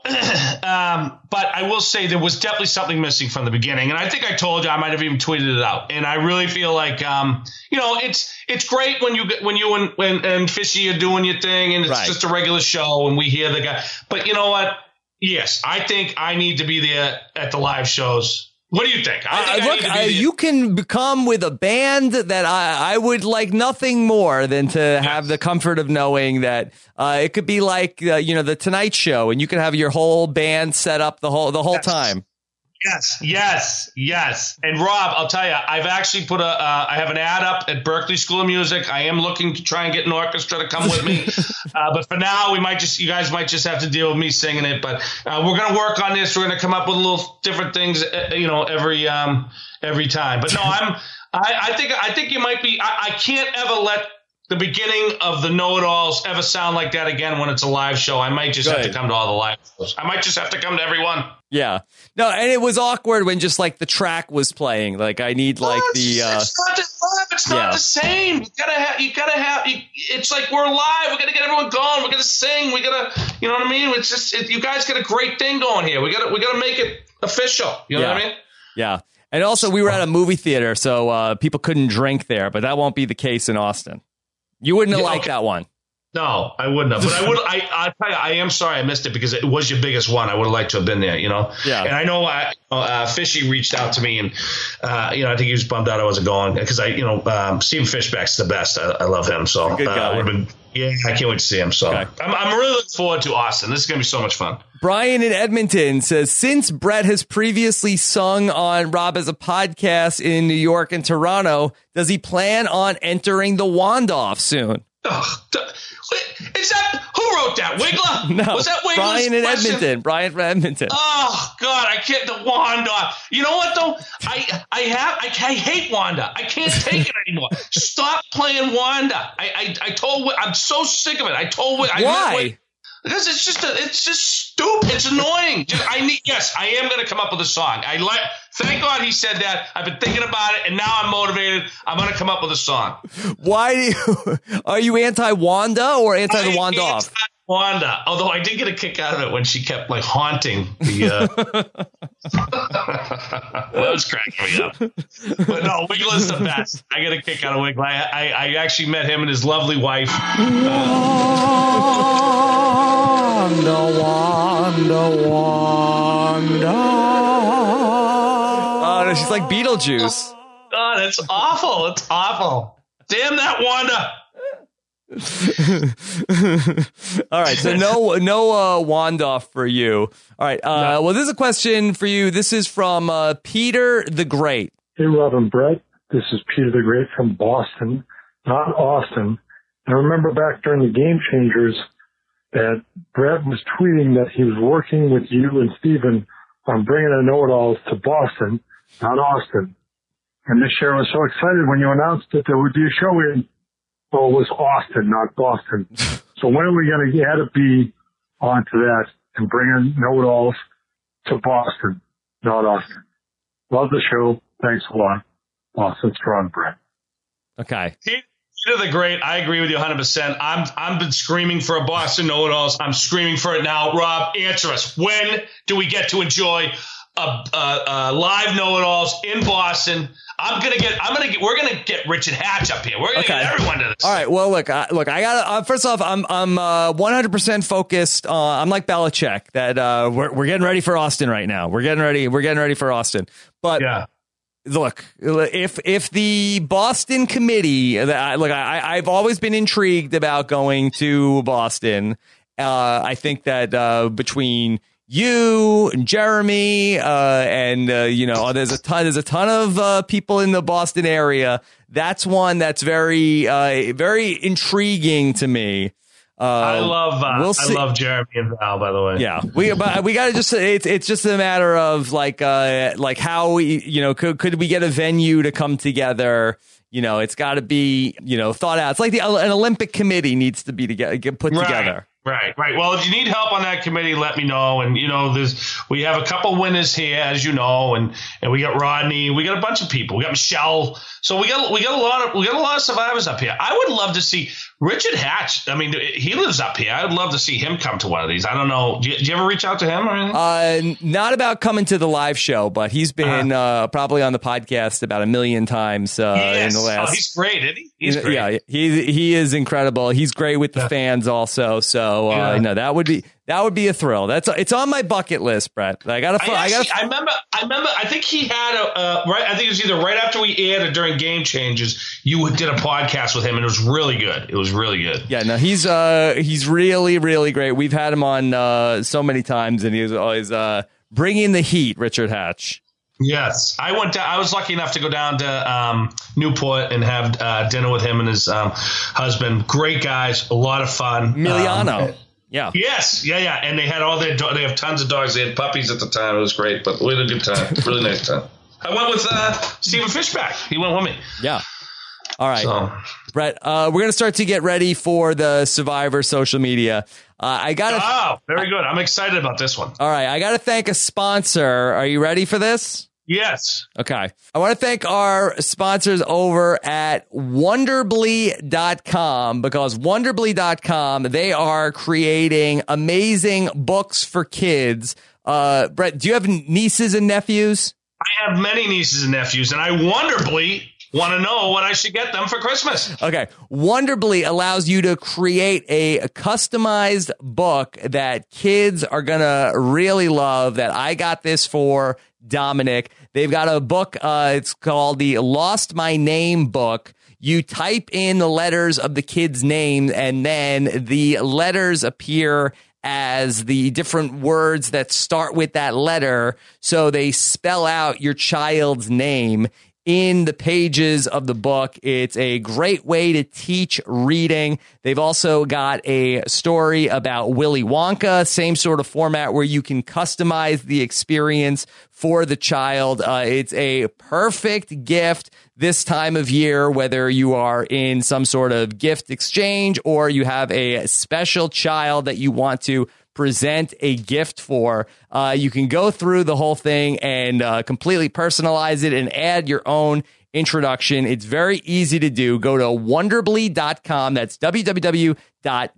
um, but I will say there was definitely something missing from the beginning. And I think I told you, I might have even tweeted it out. And I really feel like, um, you know, it's it's great when you when you and, when, and Fishy are doing your thing, and it's right. just a regular show, and we hear the guy. But you know what? Yes, I think I need to be there at the live shows. What do you think? I think uh, I look, need to be uh, you can become with a band that I, I would like nothing more than to yes. have the comfort of knowing that uh, it could be like uh, you know, the Tonight Show, and you can have your whole band set up the whole the whole yes. time. Yes, yes, yes. And Rob, I'll tell you, I've actually put a, uh, I have an ad up at Berkeley School of Music. I am looking to try and get an orchestra to come with me. uh, but for now, we might just, you guys might just have to deal with me singing it. But uh, we're going to work on this. We're going to come up with little different things, uh, you know, every, um, every time. But no, I'm, I, I think, I think you might be, I, I can't ever let the beginning of the Know-It-Alls ever sound like that again when it's a live show. I might just Good. have to come to all the live shows. I might just have to come to every one. Yeah. No, and it was awkward when just like the track was playing. Like I need like well, the. Uh, it's not the live. It's not yeah. the same. You gotta have. You gotta have. You, it's like we're live. We gotta get everyone going. We gotta sing. We gotta. You know what I mean? It's just it, you guys got a great thing going here. We gotta. We gotta make it official. You know yeah. what I mean? Yeah. And also, we were at a movie theater, so uh, people couldn't drink there, but that won't be the case in Austin. You wouldn't have yeah, liked okay. that one. No, I wouldn't have. But I would. I I tell you, I am sorry I missed it because it was your biggest one. I would have liked to have been there. You know. Yeah. And I know uh, uh, Fishy reached out to me, and uh, you know, I think he was bummed out I wasn't going because I, you know, um, Stephen Fishback's the best. I, I love him. So good guy. Uh, would have been Yeah, I can't wait to see him. So Okay. I'm, I'm really looking forward to Austin. This is going to be so much fun. Brian in Edmonton says, since Brett has previously sung on Rob as a podcast in New York and Toronto, does he plan on entering the Wand-Off soon? Ugh, is that who wrote that? Wiggler? No, Was that Wiggler's Brian in question? Edmonton. Brian from Edmonton. Oh God, I can't. The Wanda. You know what though? I I have I, I hate Wanda. I can't take it anymore. Stop playing Wanda. I I, I told. I'm so sick of it. I told. I Why? Met, because it's just a, it's just stupid. It's annoying. Just, I need. Yes, I am going to come up with a song. I like. Thank God he said that. I've been thinking about it, and now I'm motivated. I'm going to come up with a song. Why do you, are you anti-Wanda or anti the Wand-Off? Wanda, although I did get a kick out of it when she kept like haunting the. Uh... that was cracking me up. But no, Wiggler's the best. I get a kick out of Wiggler. I, I, I actually met him and his lovely wife. Wanda, Wanda, Wanda. Oh, no, she's like Beetlejuice. God, it's awful. It's awful. Damn that Wanda. All right, so no no uh, Wand-Off for you. All right, uh, well, this is a question for you. This is from uh, Peter the Great. Hey, Rob and Brett. This is Peter the Great from Boston, not Austin. I remember back during the Game Changers that Brett was tweeting that he was working with you and Steven on bringing the know-it-alls to Boston, not Austin. And this year I was so excited when you announced that there would be a show in, well, it was Austin, not Boston. So when are we going to get to be onto that and bring in know-it-alls to Boston, not Austin? Love the show. Thanks a lot. Boston Strong, Brett. Okay. Peter the Great, I agree with you one hundred percent. I'm, I've been screaming for a Boston know-it-alls. I'm screaming for it now. Rob, answer us. When do we get to enjoy a, a, a live know-it-alls in Boston? I'm gonna get. I'm gonna get. We're gonna get Richard Hatch up here. We're gonna Okay. get everyone to this. All right. Well, look, I, look. I got. Uh, first off, I'm I'm uh, one hundred percent focused. Uh, I'm like Belichick. That uh, we're we're getting ready for Austin right now. We're getting ready. We're getting ready for Austin. But yeah. Look, if if the Boston committee, that look, I I've always been intrigued about going to Boston. Uh, I think that uh, between you and Jeremy, uh, and uh, you know, there's a ton, there's a ton of uh, people in the Boston area. That's one that's very, uh, very intriguing to me. Uh, I love. Uh, we'll I see. love Jeremy and Val. By the way. Yeah, we but we got to just. It's it's just a matter of like uh like how we you know could could we get a venue to come together. You know, it's got to be you know thought out. It's like the an Olympic committee needs to be together, get put Right. together. Right, right. Well, if you need help on that committee, let me know. And you know, there's we have a couple winners here, as you know, and and we got Rodney, we got a bunch of people, we got Michelle. So we got we got a lot of we got a lot of survivors up here. I would love to see Richard Hatch. I mean, he lives up here. I would love to see him come to one of these. I don't know. Did you, did you ever reach out to him or anything? Uh, not about coming to the live show, but he's been uh, probably on the podcast about a million times uh, yes. in the last. Oh, he's great, isn't he? He's great. Yeah, he he is incredible. He's great with the Yeah. fans also. So uh, Yeah. no, that would be that would be a thrill. That's it's on my bucket list, Brett. I gotta. I, I, actually, gotta. I remember. I remember. I think he had a uh, right. I think it was either right after we aired or during Game Changes. You did a podcast with him, and it was really good. It was really good. Yeah, no, he's uh he's really really great. We've had him on uh so many times, and he was always uh bringing the heat. Richard Hatch. Yes, I went down. I was lucky enough to go down to um, Newport and have uh, dinner with him and his um, husband. Great guys, a lot of fun. Miliano. Um, yeah. Yes. Yeah. Yeah. And they had all their. Do- they have tons of dogs. They had puppies at the time. It was great, but we had a good time. Really nice time. I went with uh, Stephen Fishback. He went with me. Yeah. All right, So. Brett. Uh, we're gonna start to get ready for the Survivor social media. Uh, I gotta. Oh, very good. I'm excited about this one. All right, I gotta thank a sponsor. Are you ready for this? Yes. Okay. I want to thank our sponsors over at Wonderbly dot com because Wonderbly dot com, they are creating amazing books for kids. Uh, Brett, do you have nieces and nephews? I have many nieces and nephews, and I wonderfully want to know what I should get them for Christmas. Okay. Wonderbly allows you to create a customized book that kids are going to really love, that I got this for Dominic. They've got a book. Uh, it's called the Lost My Name book. You type in the letters of the kid's name, and then the letters appear as the different words that start with that letter. So they spell out your child's name in the pages of the book. It's a great way to teach reading. They've also got a story about Willy Wonka, same sort of format where you can customize the experience for the child. Uh, it's a perfect gift this time of year, whether you are in some sort of gift exchange or you have a special child that you want to present a gift for. Uh, you can go through the whole thing and uh, completely personalize it and add your own introduction. It's very easy to do. Go to wonderbly dot com. That's w w w dot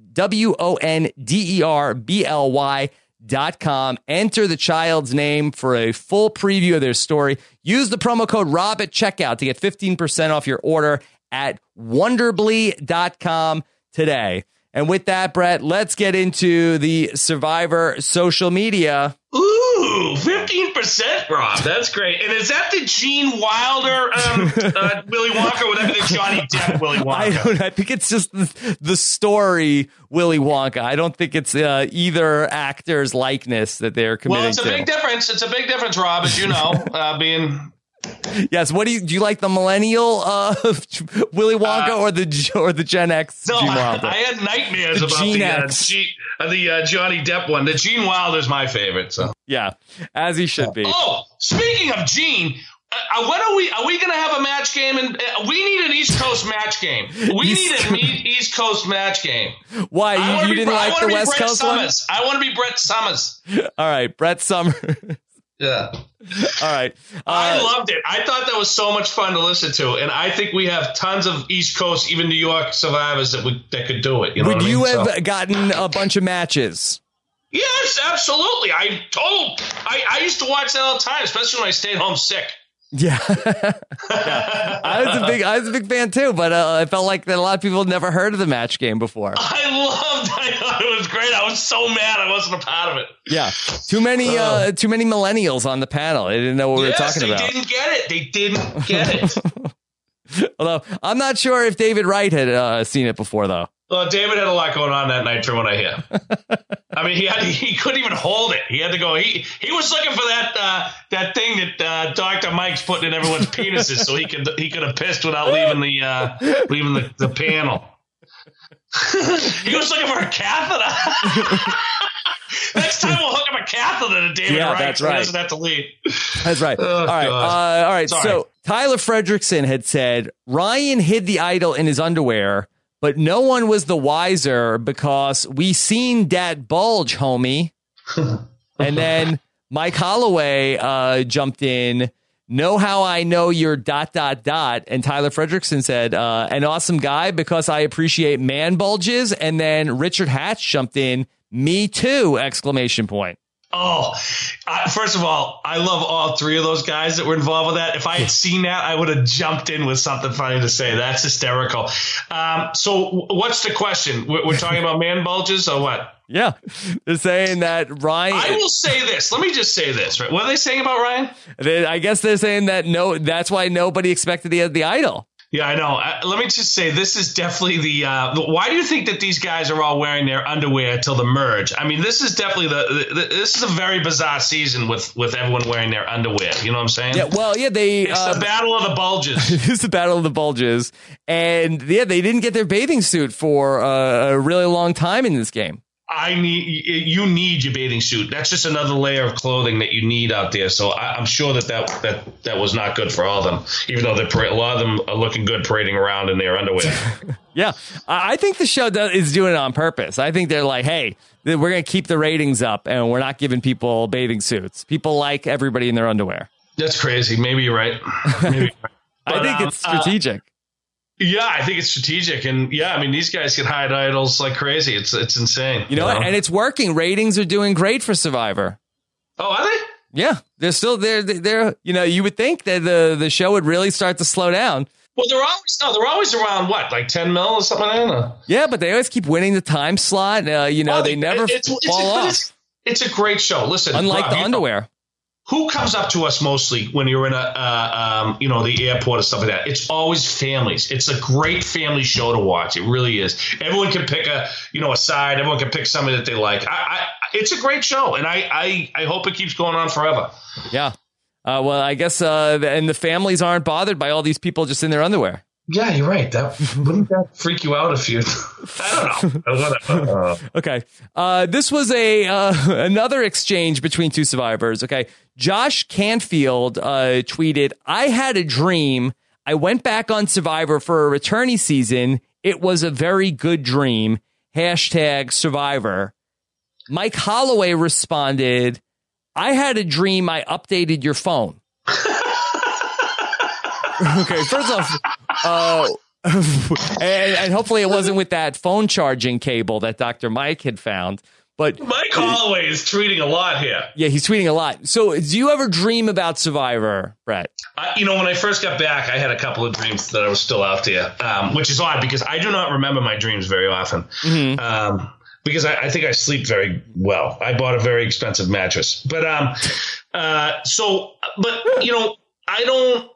wonderbly dot com. Enter the child's name for a full preview of their story. Use the promo code Rob at checkout to get fifteen percent off your order at wonderbly dot com today. And with that, Brett, let's get into the Survivor social media. Ooh, fifteen percent, Rob. That's great. And is that the Gene Wilder um, uh, Willy Wonka, or would that be the Johnny Depp Willy Wonka? I, don't, I think it's just the, the story Willy Wonka. I don't think it's uh, either actor's likeness that they're committing to. Well, it's a to. big difference. It's a big difference, Rob, as you know, uh, being... Yes. What do you do? You like the millennial uh, Willy Wonka uh, or the or the Gen X? No, Gene I, Wilder? I had nightmares the about Gene the uh, X. G, uh, the uh, Johnny Depp one. The Gene Wilder's my favorite. So yeah, as he should be. Oh, speaking of Gene, uh, when are we? Are we going to have a match game? And uh, we need an East Coast match game. We East need an East Coast match game. Why you, you be, didn't like the West Brett Coast Summers. one? I want to be Brett Summers. All right, Brett Summers. Yeah. All right. Uh, I loved it. I thought that was so much fun to listen to, and I think we have tons of East Coast, even New York survivors that would that could do it. You know would what I you mean? have So- gotten a bunch of matches? Yes, absolutely. I told. I, I used to watch that all the time, especially when I stayed home sick. Yeah. yeah. I was a big I was a big fan too, but uh, I felt like that a lot of people had never heard of the match game before. I loved. I thought it was great. I was so mad I wasn't a part of it. Yeah, too many uh, too many millennials on the panel. They didn't know what yes, we were talking they about. They didn't get it. They didn't get it. Although I'm not sure if David Wright had uh, seen it before, though. Well, David had a lot going on that night, from what I hear. I mean, he had he couldn't even hold it. He had to go. He he was looking for that uh, that thing that uh, Doctor Mike's putting in everyone's penises, so he could he could have pissed without leaving the uh, leaving the, the panel. He was looking for a catheter. Next time we'll hook up a catheter to David Yeah, Wright, that's so right. he doesn't have to leave. That's right. Oh, all right. God. Uh, all right. Sorry. So Tyler Fredrickson had said Ryan hid the idol in his underwear, but no one was the wiser because we seen dat bulge, homie. And then Mike Holloway uh, jumped in. Know how I know you're dot, dot, dot. And Tyler Fredrickson said, uh, an awesome guy because I appreciate man bulges. And then Richard Hatch jumped in. Me too! Exclamation point. Oh, uh, first of all, I love all three of those guys that were involved with that. If I had seen that, I would have jumped in with something funny to say. That's hysterical. Um, so what's the question? We're, we're talking about man bulges or what? Yeah, they're saying that Ryan. I will say this. Let me just say this. Right? What are they saying about Ryan? They, I guess they're saying that no, that's why nobody expected the the idol. Yeah, I know. Uh, let me just say, this is definitely the, uh, the. Why do you think that these guys are all wearing their underwear till the merge? I mean, this is definitely the, the, the. This is a very bizarre season with with everyone wearing their underwear. You know what I'm saying? Yeah. Well, yeah. They. It's uh, the battle of the bulges. It's the battle of the bulges, and yeah, they didn't get their bathing suit for uh, a really long time in this game. I need you need your bathing suit. That's just another layer of clothing that you need out there. So I, I'm sure that, that that that was not good for all of them. Even though they're a lot of them are looking good parading around in their underwear. Yeah, I think the show does, is doing it on purpose. I think they're like, hey, we're going to keep the ratings up, and we're not giving people bathing suits. People like everybody in their underwear. That's crazy. Maybe you're right. Maybe you're right. I But, think um, it's strategic. Uh, Yeah, I think it's strategic, and yeah, I mean these guys can hide idols like crazy. It's it's insane. You know, what? And it's working. Ratings are doing great for Survivor. Oh, are they? Yeah, they're still there. They're, they're, you know, you would think that the the show would really start to slow down. Well, they're always no, they're always around what, like ten mil or something like that. Yeah, but they always keep winning the time slot. Uh, you know, Well, they never it's, it's, fall it's, off. It's, it's a great show. Listen, Unlike Rob, the you know- underwear. who comes up to us mostly when you're in a, uh, um, you know, the airport or stuff like that? It's always families. It's a great family show to watch. It really is. Everyone can pick a, you know, a side. Everyone can pick somebody that they like. I, I, it's a great show, and I, I, I hope it keeps going on forever. Yeah. Uh, well, I guess, uh, and the families aren't bothered by all these people just in their underwear. Yeah, you're right. That wouldn't that freak you out if you? I don't know. Uh, okay, uh, this was a uh, another exchange between two survivors. Okay, Josh Canfield uh, tweeted, "I had a dream. I went back on Survivor for a returnee season. It was a very good dream. Hashtag Survivor." Mike Holloway responded, "I had a dream. I updated your phone." Okay, first off, uh, and, and hopefully it wasn't with that phone charging cable that Doctor Mike had found. But Mike Holloway is tweeting a lot here. Yeah, he's tweeting a lot. So do you ever dream about Survivor, Brett? I, you know, when I first got back, I had a couple of dreams that I was still out there, um, which is odd because I do not remember my dreams very often. Mm-hmm. Um, because I, I think I sleep very well. I bought a very expensive mattress. But um, uh, so, but, you know, I don't.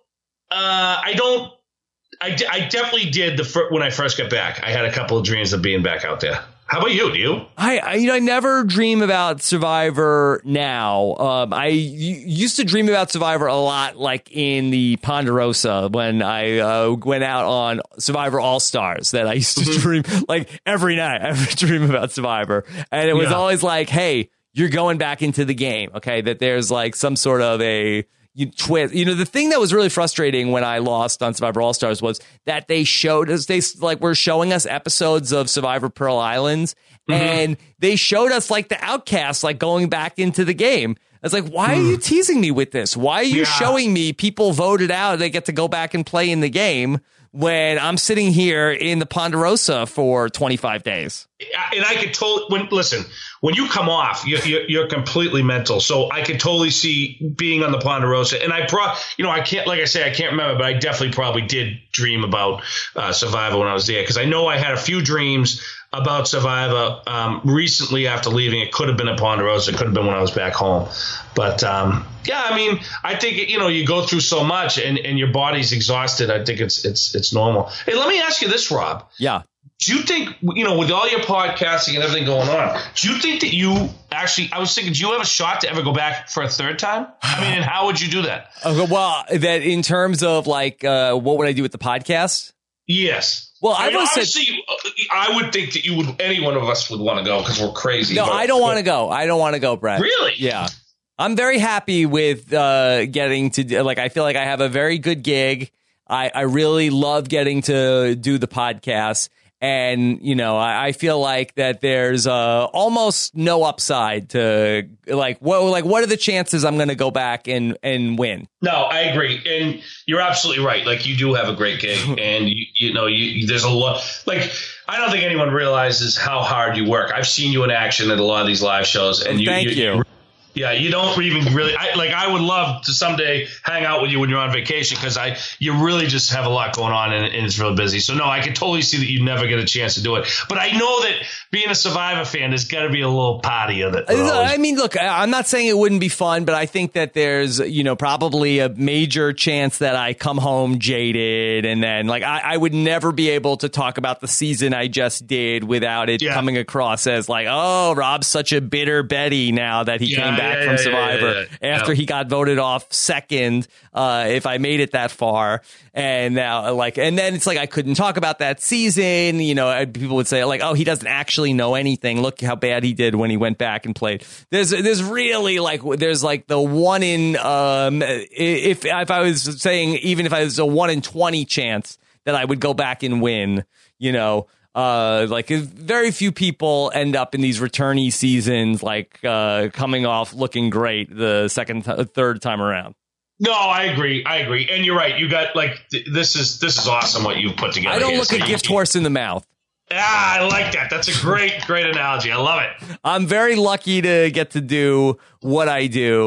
Uh, I don't. I, I definitely did the fir- when I first got back. I had a couple of dreams of being back out there. How about you? Do you? I, I you know I never dream about Survivor now. Um, I y- used to dream about Survivor a lot, like in the Ponderosa when I uh, went out on Survivor All Stars. That I used to mm-hmm. dream like every night. I would dream about Survivor, and it was yeah. always like, "Hey, you're going back into the game." Okay, that there's like some sort of a You twist, you know, the thing that was really frustrating when I lost on Survivor All Stars was that they showed us, they like were showing us episodes of Survivor Pearl Islands, mm-hmm. and they showed us like the outcasts, like going back into the game. I was like, why mm. are you teasing me with this? Why are you yeah. showing me people voted out? They get to go back and play in the game when I'm sitting here in the Ponderosa for twenty-five days. And I could totally, when, listen, when you come off, you're, you're, you're completely mental. So I could totally see being on the Ponderosa. And I pro, you know, I can't, like I say, I can't remember, but I definitely probably did dream about uh, Survivor when I was there. Cause I know I had a few dreams about Survivor um, recently after leaving. It could have been at Ponderosa. It could have been when I was back home. But um, yeah, I mean, I think, you know, you go through so much and, and your body's exhausted. I think it's, it's, it's normal. Hey, let me ask you this, Rob. Yeah. Do you think, you know, with all your podcasting and everything going on, do you think that you actually, I was thinking, do you have a shot to ever go back for a third time? I mean, and how would you do that? Okay, well, that in terms of like, uh, what would I do with the podcast? Yes. Well, I I've mean, always obviously, said, I would think that you would, any one of us would want to go because we're crazy. No, but, I don't want to go. I don't want to go, Brett. Really? Yeah. I'm very happy with uh, getting to, like, I feel like I have a very good gig. I, I really love getting to do the podcast. And, you know, I, I feel like that there's uh, almost no upside to like, what, like, what are the chances I'm going to go back and, and win? No, I agree. And you're absolutely right. Like, you do have a great gig and, you, you know, you, there's a lot like I don't think anyone realizes how hard you work. I've seen you in action at a lot of these live shows. And you, Thank you. you Yeah, you don't even really I, like. I would love to someday hang out with you when you're on vacation because I you really just have a lot going on and, and it's real busy. So no, I can totally see that you never get a chance to do it. But I know that being a Survivor fan, there's got to be a little party of it. I mean, look, I'm not saying it wouldn't be fun, but I think that there's you know probably a major chance that I come home jaded, and then like I, I would never be able to talk about the season I just did without it yeah. coming across as like, oh, Rob's such a bitter Betty now that he yeah, came back. Yeah, from yeah, Survivor yeah, yeah, yeah. after yeah. he got voted off second, uh, if I made it that far. And now like, and then it's like, I couldn't talk about that season. You know, people would say like, oh, he doesn't actually know anything. Look how bad he did when he went back and played. There's, there's really like, there's like the one in, um, if, if I was saying, even if I was a one in twenty chance that I would go back and win, you know, Uh, like very few people end up in these returnee seasons, like uh, coming off looking great the second, th- third time around. No, I agree. I agree. And you're right. You got like th- this is this is awesome what you've put together. I don't here. look so a gift horse in the mouth. Ah, I like that. That's a great, great analogy. I love it. I'm very lucky to get to do what I do,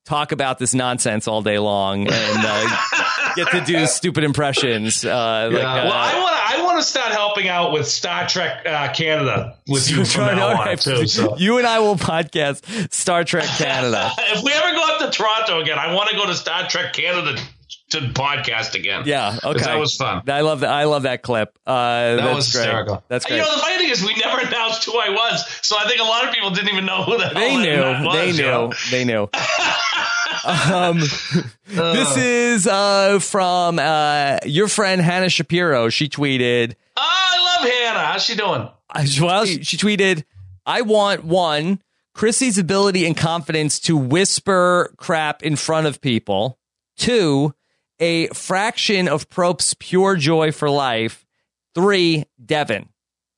talk about this nonsense all day long and uh, get to do stupid impressions. Uh, like, yeah. uh, well, I want to. I want to start helping out with Star Trek uh, Canada with you from now on right. too. So. You and I will podcast Star Trek Canada. If we ever go up to Toronto again, I want to go to Star Trek Canada to podcast again. Yeah, okay. That was fun. I love that. I love that clip. Uh, that that's was great. hysterical. That's great. You know, the funny thing is, we never announced who I was, so I think a lot of people didn't even know who the They hell knew. that was. They you knew. know? They knew. um, this is uh, from uh, your friend Hannah Shapiro. She tweeted. Oh, I love Hannah. How's she doing? Well, she, she tweeted, I want one, Chrissy's ability and confidence to whisper crap in front of people. Two, a fraction of Prope's pure joy for life. Three, Devin.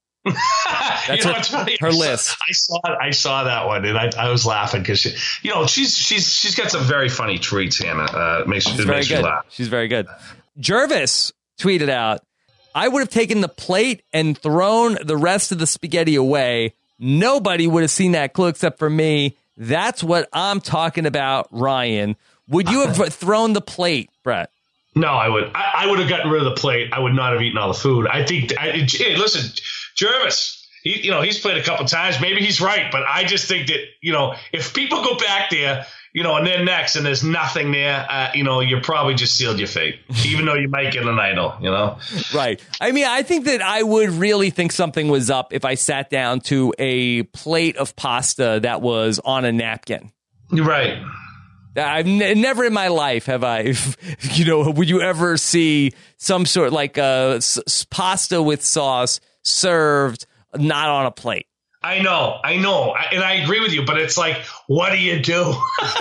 That's you know, her, what's funny? her I saw- list. I saw I saw that one, and I, I was laughing because she, you know, she's she's she's got some very funny tweets. Hannah uh, makes She's it very makes you good. laugh. She's very good. Jervis tweeted out, I would have taken the plate and thrown the rest of the spaghetti away. Nobody would have seen that clue except for me. That's what I'm talking about, Ryan. Would you have thrown the plate, Brett? No, I would. I, I would have gotten rid of the plate. I would not have eaten all the food. I think. I, hey, listen, Jervis. He, you know, he's played a couple times. Maybe he's right, but I just think that, you know, if people go back there, you know, and then next, and there's nothing there, uh, you know, you're probably just sealed your fate, even though you might get an idol, you know? Right. I mean, I think that I would really think something was up if I sat down to a plate of pasta that was on a napkin. Right. I've n- never in my life have I, you know, would you ever see some sort like uh, s- pasta with sauce served not on a plate? I know, I know, I, and I agree with you, but it's like, what do you do?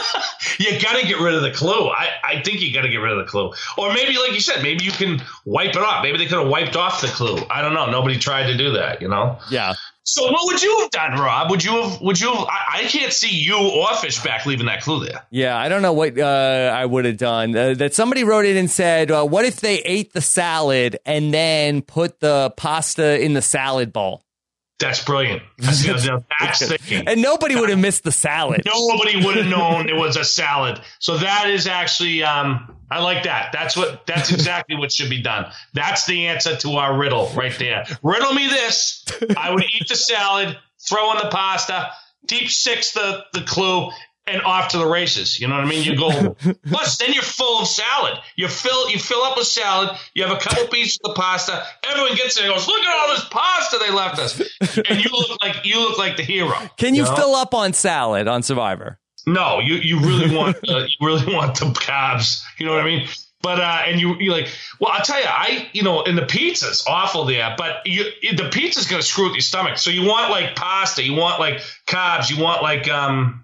You got to get rid of the clue. I, I think you got to get rid of the clue. Or maybe, like you said, maybe you can wipe it off. Maybe they could have wiped off the clue. I don't know. Nobody tried to do that, you know? Yeah. So what would you have done, Rob? Would you have, would you have, I, I can't see you or Fishback leaving that clue there. Yeah, I don't know what uh, I would have done. Uh, that somebody wrote in and said, uh, what if they ate the salad and then put the pasta in the salad bowl? That's brilliant. That's, that's thinking. And nobody would have missed the salad. Nobody would have known it was a salad. So that is actually, um, I like that. That's what. That's exactly what should be done. That's the answer to our riddle right there. Riddle me this. I would eat the salad, throw in the pasta, deep six the, the clue, and off to the races. You know what I mean? You go. Plus, then you're full of salad. You fill you fill up with salad. You have a couple pieces of the pasta. Everyone gets there and goes, look at all this pasta they left us. And you look like you look like the hero. Can you, know? fill up on salad on Survivor? No, you, you really want uh, you really want the carbs. You know what I mean? But uh, and you you like well, I'll tell you, I you know, and the pizza's awful there, but you the pizza's gonna screw with your stomach. So you want like pasta, you want like carbs, you want like um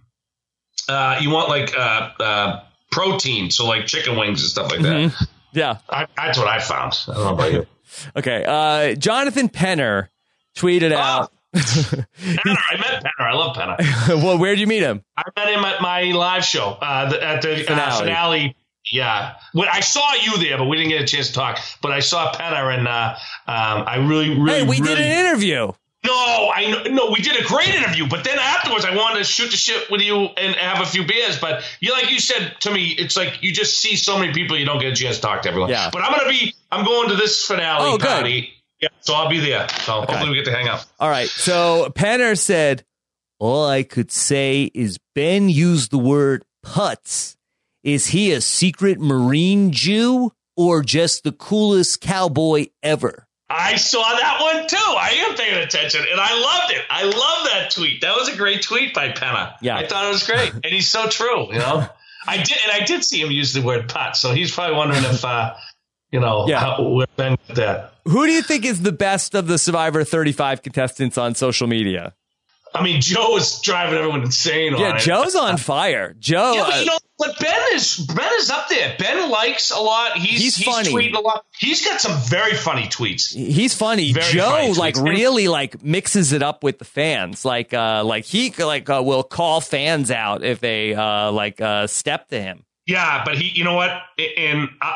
uh you want like uh uh protein, so like chicken wings and stuff like that. Mm-hmm. Yeah, I, that's what I found. I don't know about you. Okay, uh, Jonathan Penner tweeted oh. out. Penner, I met Penner. I love Penner. Well, where'd you meet him? I met him at my live show uh, the, at the finale. Uh, finale. Yeah, well, I saw you there, but we didn't get a chance to talk. But I saw Penner, and uh, um, I really, really, hey, we really, did an interview. No, I no, we did a great interview. But then afterwards, I wanted to shoot the shit with you and have a few beers. But you, like you said to me, it's like you just see so many people, you don't get a chance to talk to everyone. Yeah. But I'm gonna be, I'm going to this finale oh, party. Good. Yeah, so I'll be there. So okay. hopefully we get to hang out. All right. So Penner said, all I could say is Ben used the word putz. Is he a secret Marine Jew or just the coolest cowboy ever? I saw that one too. I am paying attention, and I loved it. I love that tweet. That was a great tweet by Penner. Yeah, I thought it was great, and he's so true. You know, I did, and I did see him use the word "putz," so he's probably wondering if, uh, you know, yeah. how, where Ben got that. Who do you think is the best of the Survivor thirty-five contestants on social media? I mean, Joe is driving everyone insane on yeah, it. Joe's on fire. Joe, yeah, but you know, but Ben is Ben is up there. Ben likes a lot. He's he's, he's funny. tweeting a lot. He's got some very funny tweets. He's funny. Very Joe funny like tweets. really like mixes it up with the fans. Like uh like he like uh, will call fans out if they uh like uh step to him. Yeah, but he, you know what? And uh,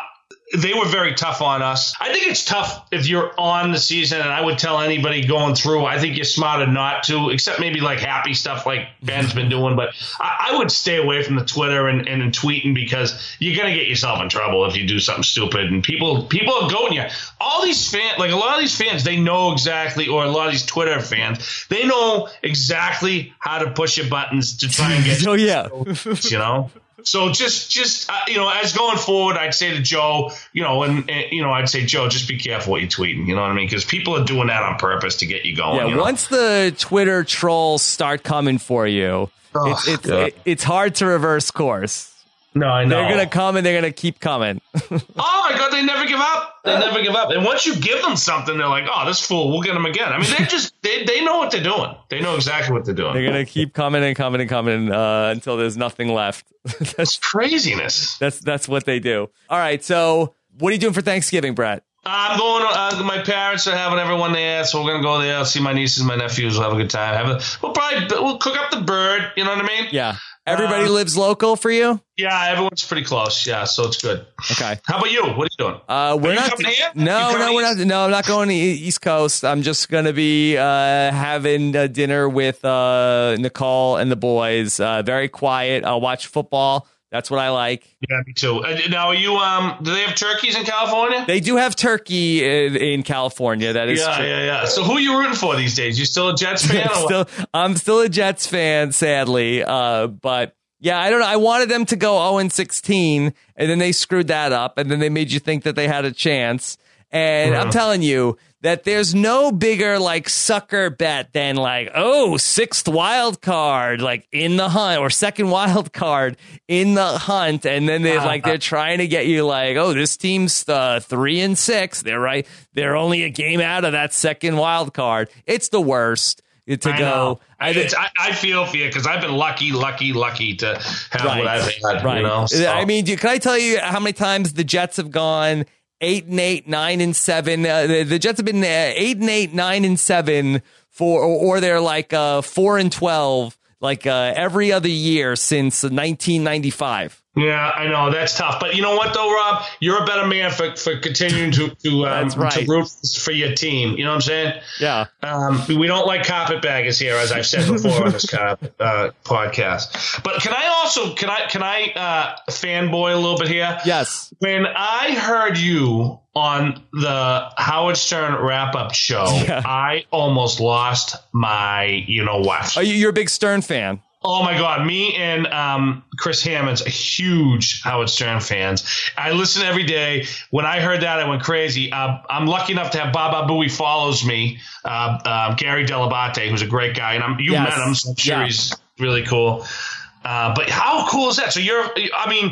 they were very tough on us. I think it's tough if you're on the season, and I would tell anybody going through, I think you're smarter not to, except maybe like happy stuff like Ben's been doing. But I, I would stay away from the Twitter and, and, and tweeting, because you're going to get yourself in trouble if you do something stupid. And people people are going you. All these fans, like a lot of these fans, they know exactly, or a lot of these Twitter fans, they know exactly how to push your buttons to try and get oh, yeah. you know? So just, just uh, you know, as going forward, I'd say to Joe, you know, and, and you know, I'd say, Joe, just be careful what you're tweeting. You know what I mean? Because people are doing that on purpose to get you going. Yeah, you know? Once the Twitter trolls start coming for you, Oh, it's it's, God. it, it's hard to reverse course. No, I know. They're gonna come and they're gonna keep coming. Oh my God, they never give up. They never give up. And once you give them something, they're like, oh, this fool, we'll get him again. I mean, they just they, they know what they're doing. They know exactly what they're doing. They're gonna keep coming and coming and coming uh, until there's nothing left. That's craziness. That's that's what they do. All right, so what are you doing for Thanksgiving, Brett? I'm going. Uh, my parents are having everyone there, so we're gonna go there. See my nieces, my nephews. We'll have a good time. Have a. We'll probably we'll cook up the bird. You know what I mean? Yeah. Everybody Uh, lives local for you? Yeah, everyone's pretty close. Yeah, so it's good. Okay. How about you? What are you doing? Uh, we're Are you not. coming here? No, You coming no, we're not. No, I'm not going to the East Coast. I'm just going to be uh, having a dinner with uh, Nicole and the boys. Uh, very quiet. I'll watch football. That's what I like. Yeah, me too. Uh, now, are you? Um, do they have turkeys in California? They do have turkey in, in California. That is yeah, true. yeah, yeah. So, who are you rooting for these days? You still a Jets fan? Or what? still, I'm still a Jets fan, sadly. Uh, but yeah, I don't know. I wanted them to go oh and sixteen, and then they screwed that up, and then they made you think that they had a chance. And Yeah. I'm telling you that there's no bigger like sucker bet than like, oh, sixth wild card, like in the hunt, or second wild card in the hunt. And then they're like, they're trying to get you like, oh, this team's uh, three and six. They're right. They're only a game out of that second wild card. It's the worst to I go. know. I, it's, I, I feel for you because I've been lucky, lucky, lucky to have Right. what I've had. Right. You know, so. I mean, do, can I tell you how many times the Jets have gone eight and eight, nine and seven? Uh, the, the Jets have been uh, eight and eight, nine and seven for, or, or they're like uh, four and twelve, like uh, every other year since nineteen ninety-five. Yeah, I know that's tough, but you know what though, Rob, you're a better man for, for continuing to to, um, That's right. to root for your team. You know what I'm saying? Yeah. Um, we don't like carpetbaggers here, as I've said before on this kind of uh, podcast. But can I also can I can I uh, fanboy a little bit here? Yes. When I heard you on the Howard Stern wrap up show, Yeah. I almost lost my you know what. Are you, you're a big Stern fan? Oh my God, me and um, Chris Hammonds are huge Howard Stern fans. I listen every day. When I heard that, I went crazy. Uh, I'm lucky enough to have Baba Booey follows me, uh, uh, Gary Delabate, who's a great guy, and I'm, you Yes. met him, so I'm sure Yeah. he's really cool. Uh, but how cool is that? So you're, I mean,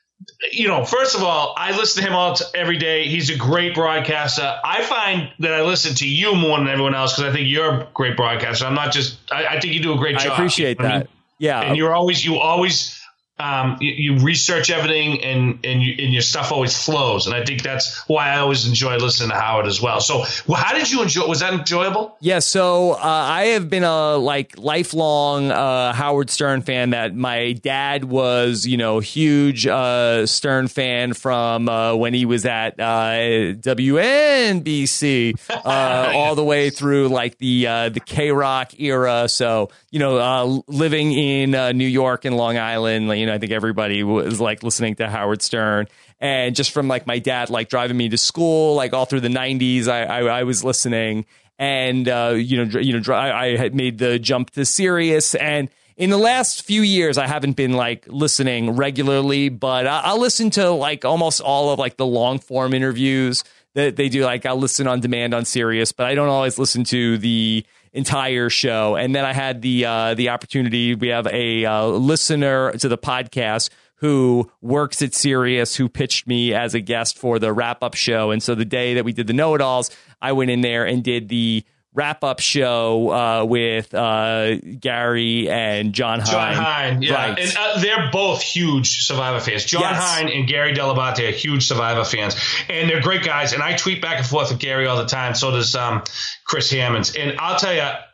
you know, first of all, I listen to him all t- every day. He's a great broadcaster. I find that I listen to you more than everyone else because I think you're a great broadcaster. I'm not just. I, I think you do a great I job. appreciate I mean, that. Yeah. and you're always you always um, you, you research everything and and, you, and your stuff always flows. And I think that's why I always enjoy listening to Howard as well. So, well, how did you enjoy? Was that enjoyable? Yeah, so uh, I have been a like lifelong uh, Howard Stern fan. That my dad was, you know, huge uh, Stern fan from uh, when he was at uh, W N B C uh, all the way through like the uh, the K Rock era. So you know, uh, living in uh, New York and Long Island, you know, I think everybody was like listening to Howard Stern. And just from like my dad, like driving me to school, like all through the nineties, I, I, I was listening. And, uh, you know, dr- you know, dr- I I had made the jump to Sirius. And in the last few years, I haven't been like listening regularly, but I- I'll listen to like almost all of like the long form interviews that they do. Like I'll listen on demand on Sirius, but I don't always listen to the entire show. And then I had the uh, the opportunity. We have a uh, listener to the podcast who works at Sirius, who pitched me as a guest for the wrap-up show. And so the day that we did the know-it-alls, I went in there and did the wrap-up show uh, with uh, Gary and John Hine. John Hine, yeah. Right. And uh, they're both huge Survivor fans. John Yes. Hine and Gary Delabate are huge Survivor fans. And they're great guys. And I tweet back and forth with Gary all the time. So does um, Chris Hammonds. And I'll tell you,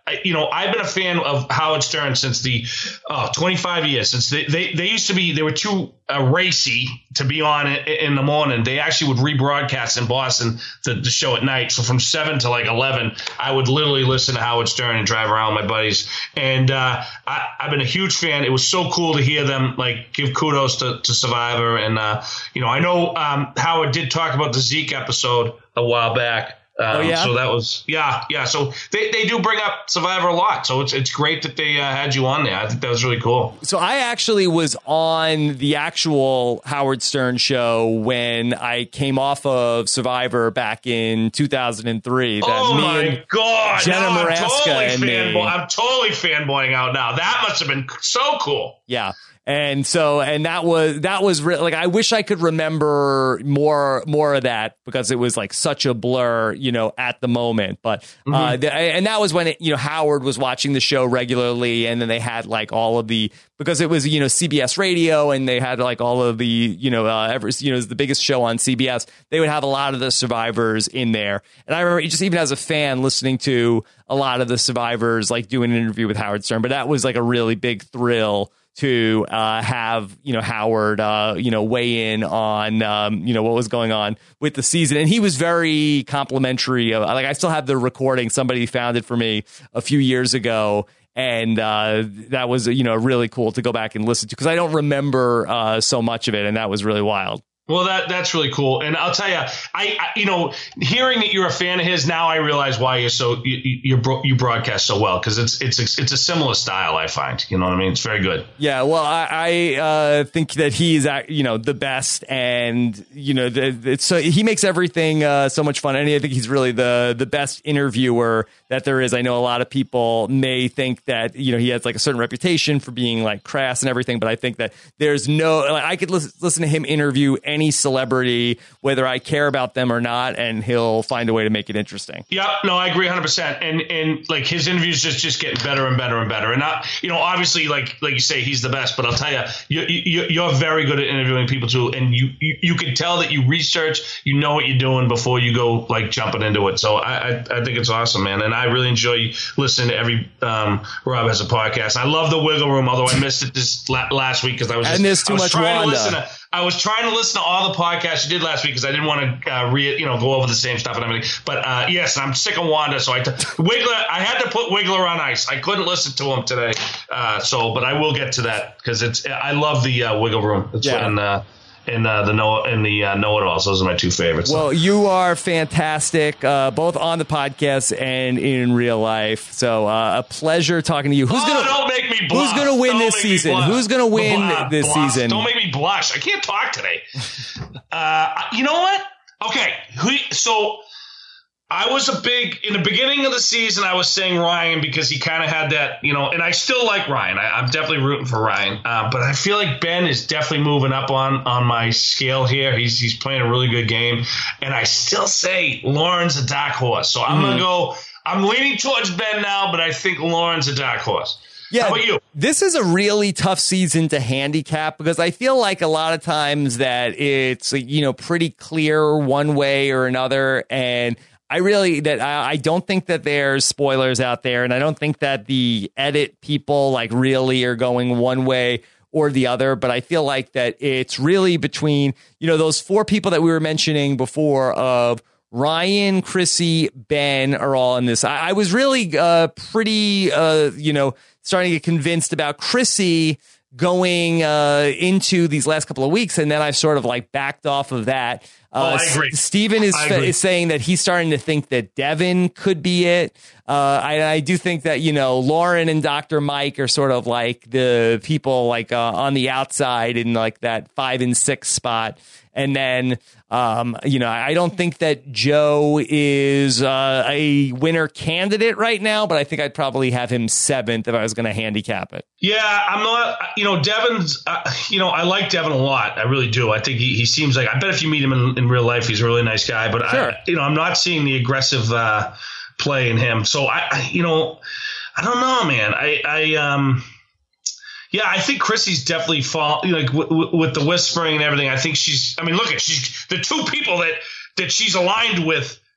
you know, I've been a fan of Howard Stern since the oh, twenty-five years. Since they, they, they used to be, they were too uh, racy to be on in, in the morning. They actually would rebroadcast in Boston the, the show at night. So from seven to like eleven, I would literally listen to Howard Stern and drive around with my buddies. And uh, I, I've been a huge fan. It was so cool to hear them like give kudos to, to Survivor. And, uh, you know, I know um, Howard did talk about the Zeke episode a while back. Um, oh, yeah? So that was, yeah, yeah. So they, they do bring up Survivor a lot. So it's it's great that they uh, had you on there. I think that was really cool. So I actually was on the actual Howard Stern show when I came off of Survivor back in two thousand three. That Oh, me my and God. Jenna No, I'm Maraska totally, and me. fanboy, I'm totally fanboying out now. That must have been so cool. Yeah. And so, and that was, that was re- like, I wish I could remember more, more of that because it was like such a blur, you know, at the moment. But, uh, Mm-hmm. the, and that was when, it, you know, Howard was watching the show regularly. And then they had like all of the, because it was, you know, C B S radio and they had like all of the, you know, uh, ever, you know, it was the biggest show on C B S. They would have a lot of the survivors in there. And I remember just even as a fan listening to a lot of the survivors, like doing an interview with Howard Stern, but that was like a really big thrill to uh, have, you know, Howard, uh, you know, weigh in on, um, you know, what was going on with the season. And he was very complimentary. Of, like, I still have the recording. Somebody found it for me a few years ago. And uh, that was, you know, really cool to go back and listen to because I don't remember uh, so much of it. And that was really wild. Well, that that's really cool. And I'll tell you, I, I you know, hearing that you're a fan of his, now I realize why you're so you you, bro- you broadcast so well because it's it's a, it's a similar style. I find, you know what I mean? It's very good. Yeah, well, I, I uh, think that he's, you know, the best, and you know, the, it's so he makes everything uh, so much fun. And I think he's really the the best interviewer that there is. I know a lot of people may think that, you know, he has like a certain reputation for being like crass and everything, but I think that there's no, like, I could listen, listen to him interview any celebrity, whether I care about them or not, and he'll find a way to make it interesting. Yeah, no, I agree one hundred percent. And and like his interviews just just getting better and better and better. And not, you know, obviously, like like you say, he's the best. But I'll tell you, you, you you're very good at interviewing people too, and you, you you can tell that you research, you know what you're doing before you go like jumping into it. So I I, I think it's awesome, man. And I really enjoy listening to every um, Rob has a podcast. I love the Wiggle Room, although I missed it this la- last week because I was just, and there's too I was much trying Wanda. to listen to. I was trying to listen to all the podcasts you did last week because I didn't want to, uh, re, you know, go over the same stuff and everything. But uh, yes, I'm sick of Wanda, so I t- Wiggler. I had to put Wiggler on ice. I couldn't listen to him today. Uh, so, but I will get to that because it's. I love the uh, Wiggle Room. It's Yeah. and uh, and uh, the know and the uh, Know It Alls. Those are my two favorites. Well, you are fantastic, uh, both on the podcast and in real life. So uh, a pleasure talking to you. Who's oh, gonna don't make me blush. Who's gonna win Don't this make me season? blush. Who's gonna win Blush. this Blush. season? Don't make me blush. I can't talk today. uh, you know what? Okay, who, so I was a big in the beginning of the season. I was saying Ryan because he kind of had that, you know, and I still like Ryan. I, I'm definitely rooting for Ryan, uh, but I feel like Ben is definitely moving up on on my scale here. He's he's playing a really good game, and I still say Lauren's a dark horse. So I'm Mm-hmm. gonna go. I'm leaning towards Ben now, but I think Lauren's a dark horse. Yeah, How about you? This is a really tough season to handicap because I feel like a lot of times that it's, you know, pretty clear one way or another. And I really that I, I don't think that there's spoilers out there. And I don't think that the edit people like really are going one way or the other. But I feel like that it's really between, you know, those four people that we were mentioning before of Ryan, Chrissy, Ben are all in this. I, I was really uh, pretty, uh, you know, starting to get convinced about Chrissy going uh, into these last couple of weeks. And then I sort of like backed off of that. Uh, Oh, I agree. S- Steven is, I fa- agree. is saying that he's starting to think that Devin could be it. Uh, I, I do think that, you know, Lauren and Doctor Mike are sort of like the people like uh, on the outside in like that five and six spot. And then, um, you know, I don't think that Joe is uh, a winner candidate right now, but I think I'd probably have him seventh if I was going to handicap it. Yeah, I'm not, you know, Devin's, uh, you know, I like Devin a lot. I really do. I think he, he seems like, I bet if you meet him in, in real life, he's a really nice guy. But, Sure. I, you know, I'm not seeing the aggressive uh, play in him. So, I, I, you know, I don't know, man. I, I, um, yeah, I think Chrissy's definitely fall, you know, like w- w- with the whispering and everything. I think she's, I mean, look at, she's the two people that, that she's aligned with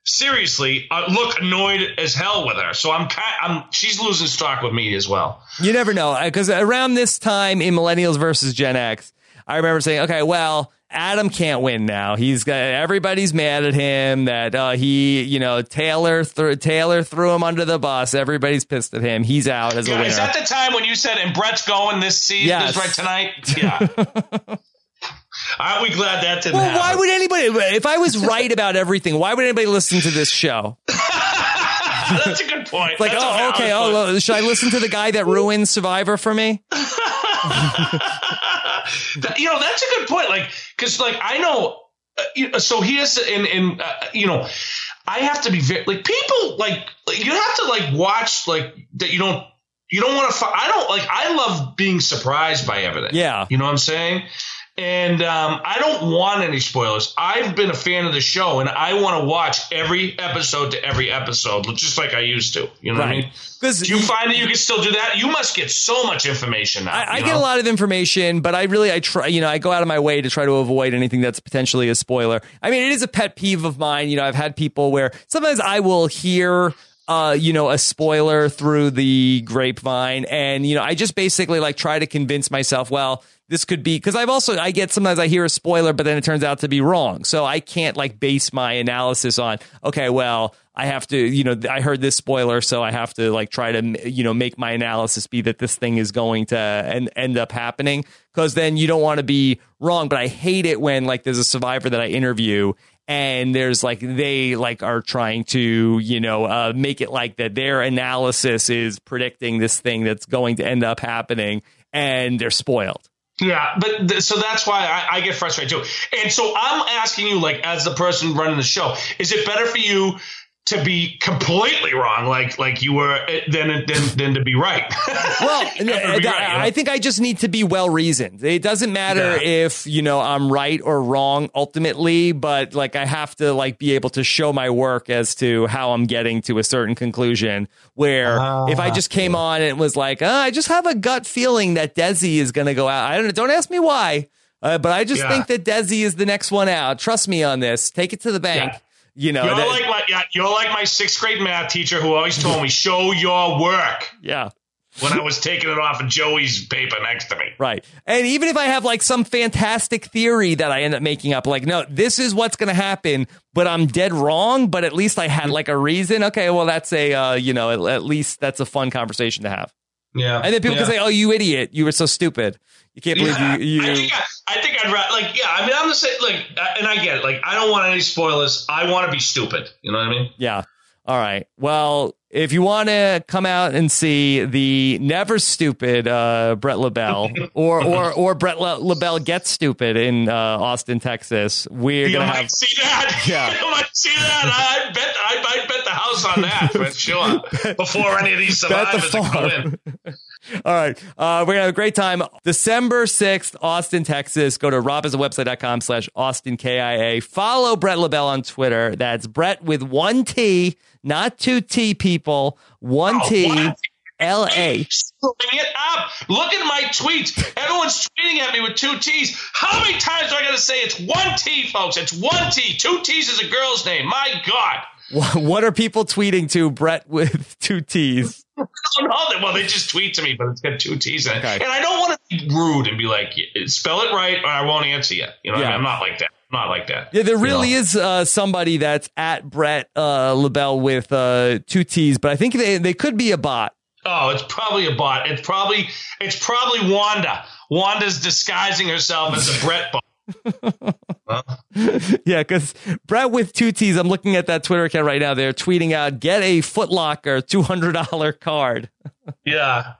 seriously uh, look annoyed as hell with her. So I'm kind, I'm she's losing stock with me as well. You never know, because around this time in Millennials versus Gen X, I remember saying, okay, well, Adam can't win now. He's got everybody's mad at him that uh, he, you know, Taylor th- Taylor threw him under the bus. Everybody's pissed at him. He's out as a Yeah, winner. is that the time when you said, and Brett's going this season, Yes. this right tonight? Yeah. Aren't we glad that didn't Well, happen? why would anybody? If I was right about everything, why would anybody listen to this show? That's a good point. It's like, That's a oh, valid okay. point. Oh, should I listen to the guy that ruined Survivor for me? That- you know, that's a good point. Like, because, like, I know. Uh, you know, so here's in in uh, you know, I have to be very like people like you have to like watch like that. You don't you don't want to. I don't like. I love being surprised by everything. Yeah, you know what I'm saying. And um, I don't want any spoilers. I've been a fan of the show, and I want to watch every episode to every episode, just like I used to. You know what I mean? Do you find that you can still do that? You must get so much information now. I, I you get know? a lot of information, but I really, I try, you know, I go out of my way to try to avoid anything that's potentially a spoiler. I mean, it is a pet peeve of mine. You know, I've had people where sometimes I will hear, uh, you know, a spoiler through the grapevine, and, you know, I just basically like try to convince myself, well, this could be, because I've also, I get sometimes I hear a spoiler, but then it turns out to be wrong. So I can't like base my analysis on, okay, well, I have to, you know, I heard this spoiler, so I have to like try to, you know, make my analysis be that this thing is going to end, end up happening, because then you don't want to be wrong. But I hate it when like there's a survivor that I interview and there's like they like are trying to, you know, uh, make it like that their analysis is predicting this thing that's going to end up happening, and they're spoiled. Yeah, but th- so that's why I, I get frustrated too. And so I'm asking you, like, as the person running the show, is it better for you to be completely wrong, like like you were, than than, than to be right? Well, Than to be right, you know? I think I just need to be well reasoned. It doesn't matter if, you know, I'm right or wrong ultimately, but like I have to like be able to show my work as to how I'm getting to a certain conclusion. Where Uh, if I just came on and it was like, oh, I just have a gut feeling that Desi is going to go out. I don't don't ask me why, uh, but I just Yeah. think that Desi is the next one out. Trust me on this. Take it to the bank. Yeah. You know, you're that- like my yeah, you're like my sixth grade math teacher who always told me, show your work. Yeah. When I was taking it off of Joey's paper next to me. Right. And even if I have like some fantastic theory that I end up making up, like, no, this is what's going to happen, but I'm dead wrong, but at least I had like a reason. Okay, well, that's a, uh, you know, at, at least that's a fun conversation to have. Yeah. And then people yeah. can say, oh, you idiot. You were so stupid. You can't believe Yeah, you. you I think I, I think I'd rather like yeah. I mean, I'm the same. Like, uh, and I get it. Like, I don't want any spoilers. I want to be stupid. You know what I mean? Yeah. All right. Well, if you want to come out and see the never stupid uh, Brett LaBelle or or or Brett La- LaBelle Gets Stupid in uh, Austin, Texas, we're You gonna might have see that. Yeah. You might see that. I, I bet. I might bet the house on that for sure. Before any of these Bet the survivors go farm. in. All right. Uh, we're going to have a great time. December sixth, Austin, Texas. Go to robhasawebsite.com slash Austin K I A. Follow Brett LaBelle on Twitter. That's Brett with one T, not two T, people. One Oh, T, what? L A. Bring it up. Look at my tweets. Everyone's tweeting at me with two T's. How many times do I got to say it's one T, folks? It's one T. Two T's is a girl's name. My God. What are people tweeting to Brett with two T's? I don't know. Well, they just tweet to me, but it's got two T's in it. Okay. And I don't want to be rude and be like, spell it right or I won't answer you. You know what I Yeah. mean? I'm not like that. I'm not like that. Yeah, there You really know? is uh, somebody that's at Brett uh, LaBelle with uh, two T's, but I think they, they could be a bot. Oh, it's probably a bot. It's probably it's probably Wanda. Wanda's disguising herself as a Brett bot. Huh? Yeah, because Brett with two T's, I'm looking at that Twitter account right now. They're tweeting out, get a Foot Locker two hundred dollars card. Yeah.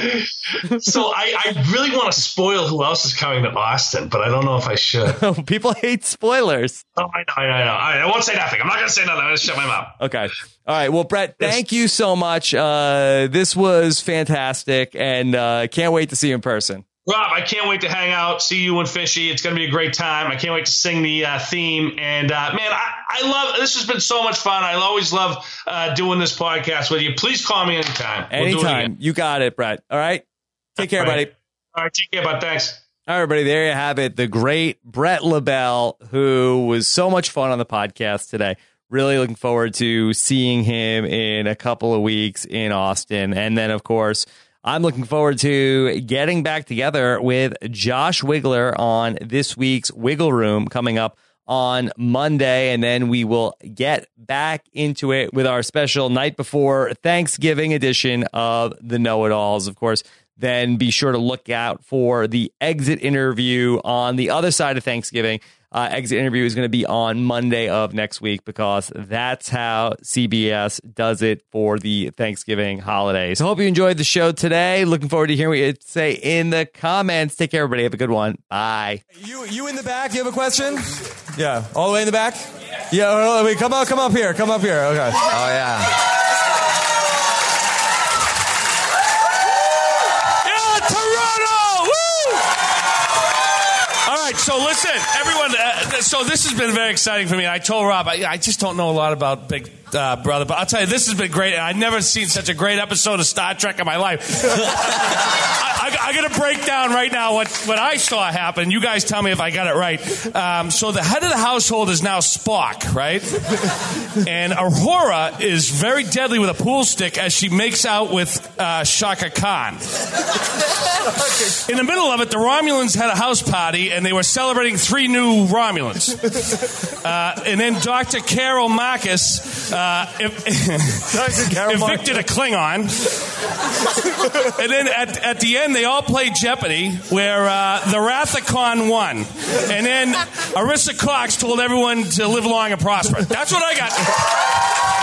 So I, I really want to spoil who else is coming to Austin, but I don't know if I should. People hate spoilers. Oh, I know, I know, I know. All right, I won't say nothing. I'm not going to say nothing. I'm going to shut my mouth. Okay. All right. Well, Brett, thank you so much. Uh, this was fantastic, and uh, can't wait to see you in person. Rob, I can't wait to hang out, see you and Fishy. It's going to be a great time. I can't wait to sing the uh, theme. And, uh, man, I, I love this. Has been so much fun. I always love uh, doing this podcast with you. Please call me anytime. We'll do it Anytime. again. You got it, Brett. All right. Take care, All right. buddy. All right, take care, bud. Thanks. All right, everybody. There you have it. The great Brett LaBelle, who was so much fun on the podcast today. really looking forward to seeing him in a couple of weeks in Austin. And then, of course, I'm looking forward to getting back together with Josh Wigler on this week's Wiggle Room coming up on Monday. And then we will get back into it with our special night before Thanksgiving edition of the Know-It-Alls. Of course, then be sure to look out for the exit interview on the other side of Thanksgiving. Uh, exit interview is going to be on Monday of next week because that's how C B S does it for the Thanksgiving holiday. So hope you enjoyed the show today. Looking forward to hearing what you say in the comments. Take care, everybody. Have a good one. Bye. You you in the back? You have a question? Yeah. All the way in the back? Yeah. Wait, come up, come up here. Come up here. Okay. Oh, yeah. So listen, everyone, uh, so this has been very exciting for me. I told Rob, I, I just don't know a lot about Big uh, Brother, but I'll tell you, this has been great. I've never seen such a great episode of Star Trek in my life. I, I, I got to break down right now what, what I saw happen. You guys tell me if I got it right. Um, so the head of the household is now Spock, right? And Uhura is very deadly with a pool stick as she makes out with uh, Shaka Khan. In the middle of it, the Romulans had a house party, and they were celebrating three new Romulans. Uh, and then Doctor Carol Marcus uh, evicted a Klingon. And then at, at the end, they all played Jeopardy, where uh, the Rathacon won. And then Arissa Cox told everyone to live long and prosper. That's what I got.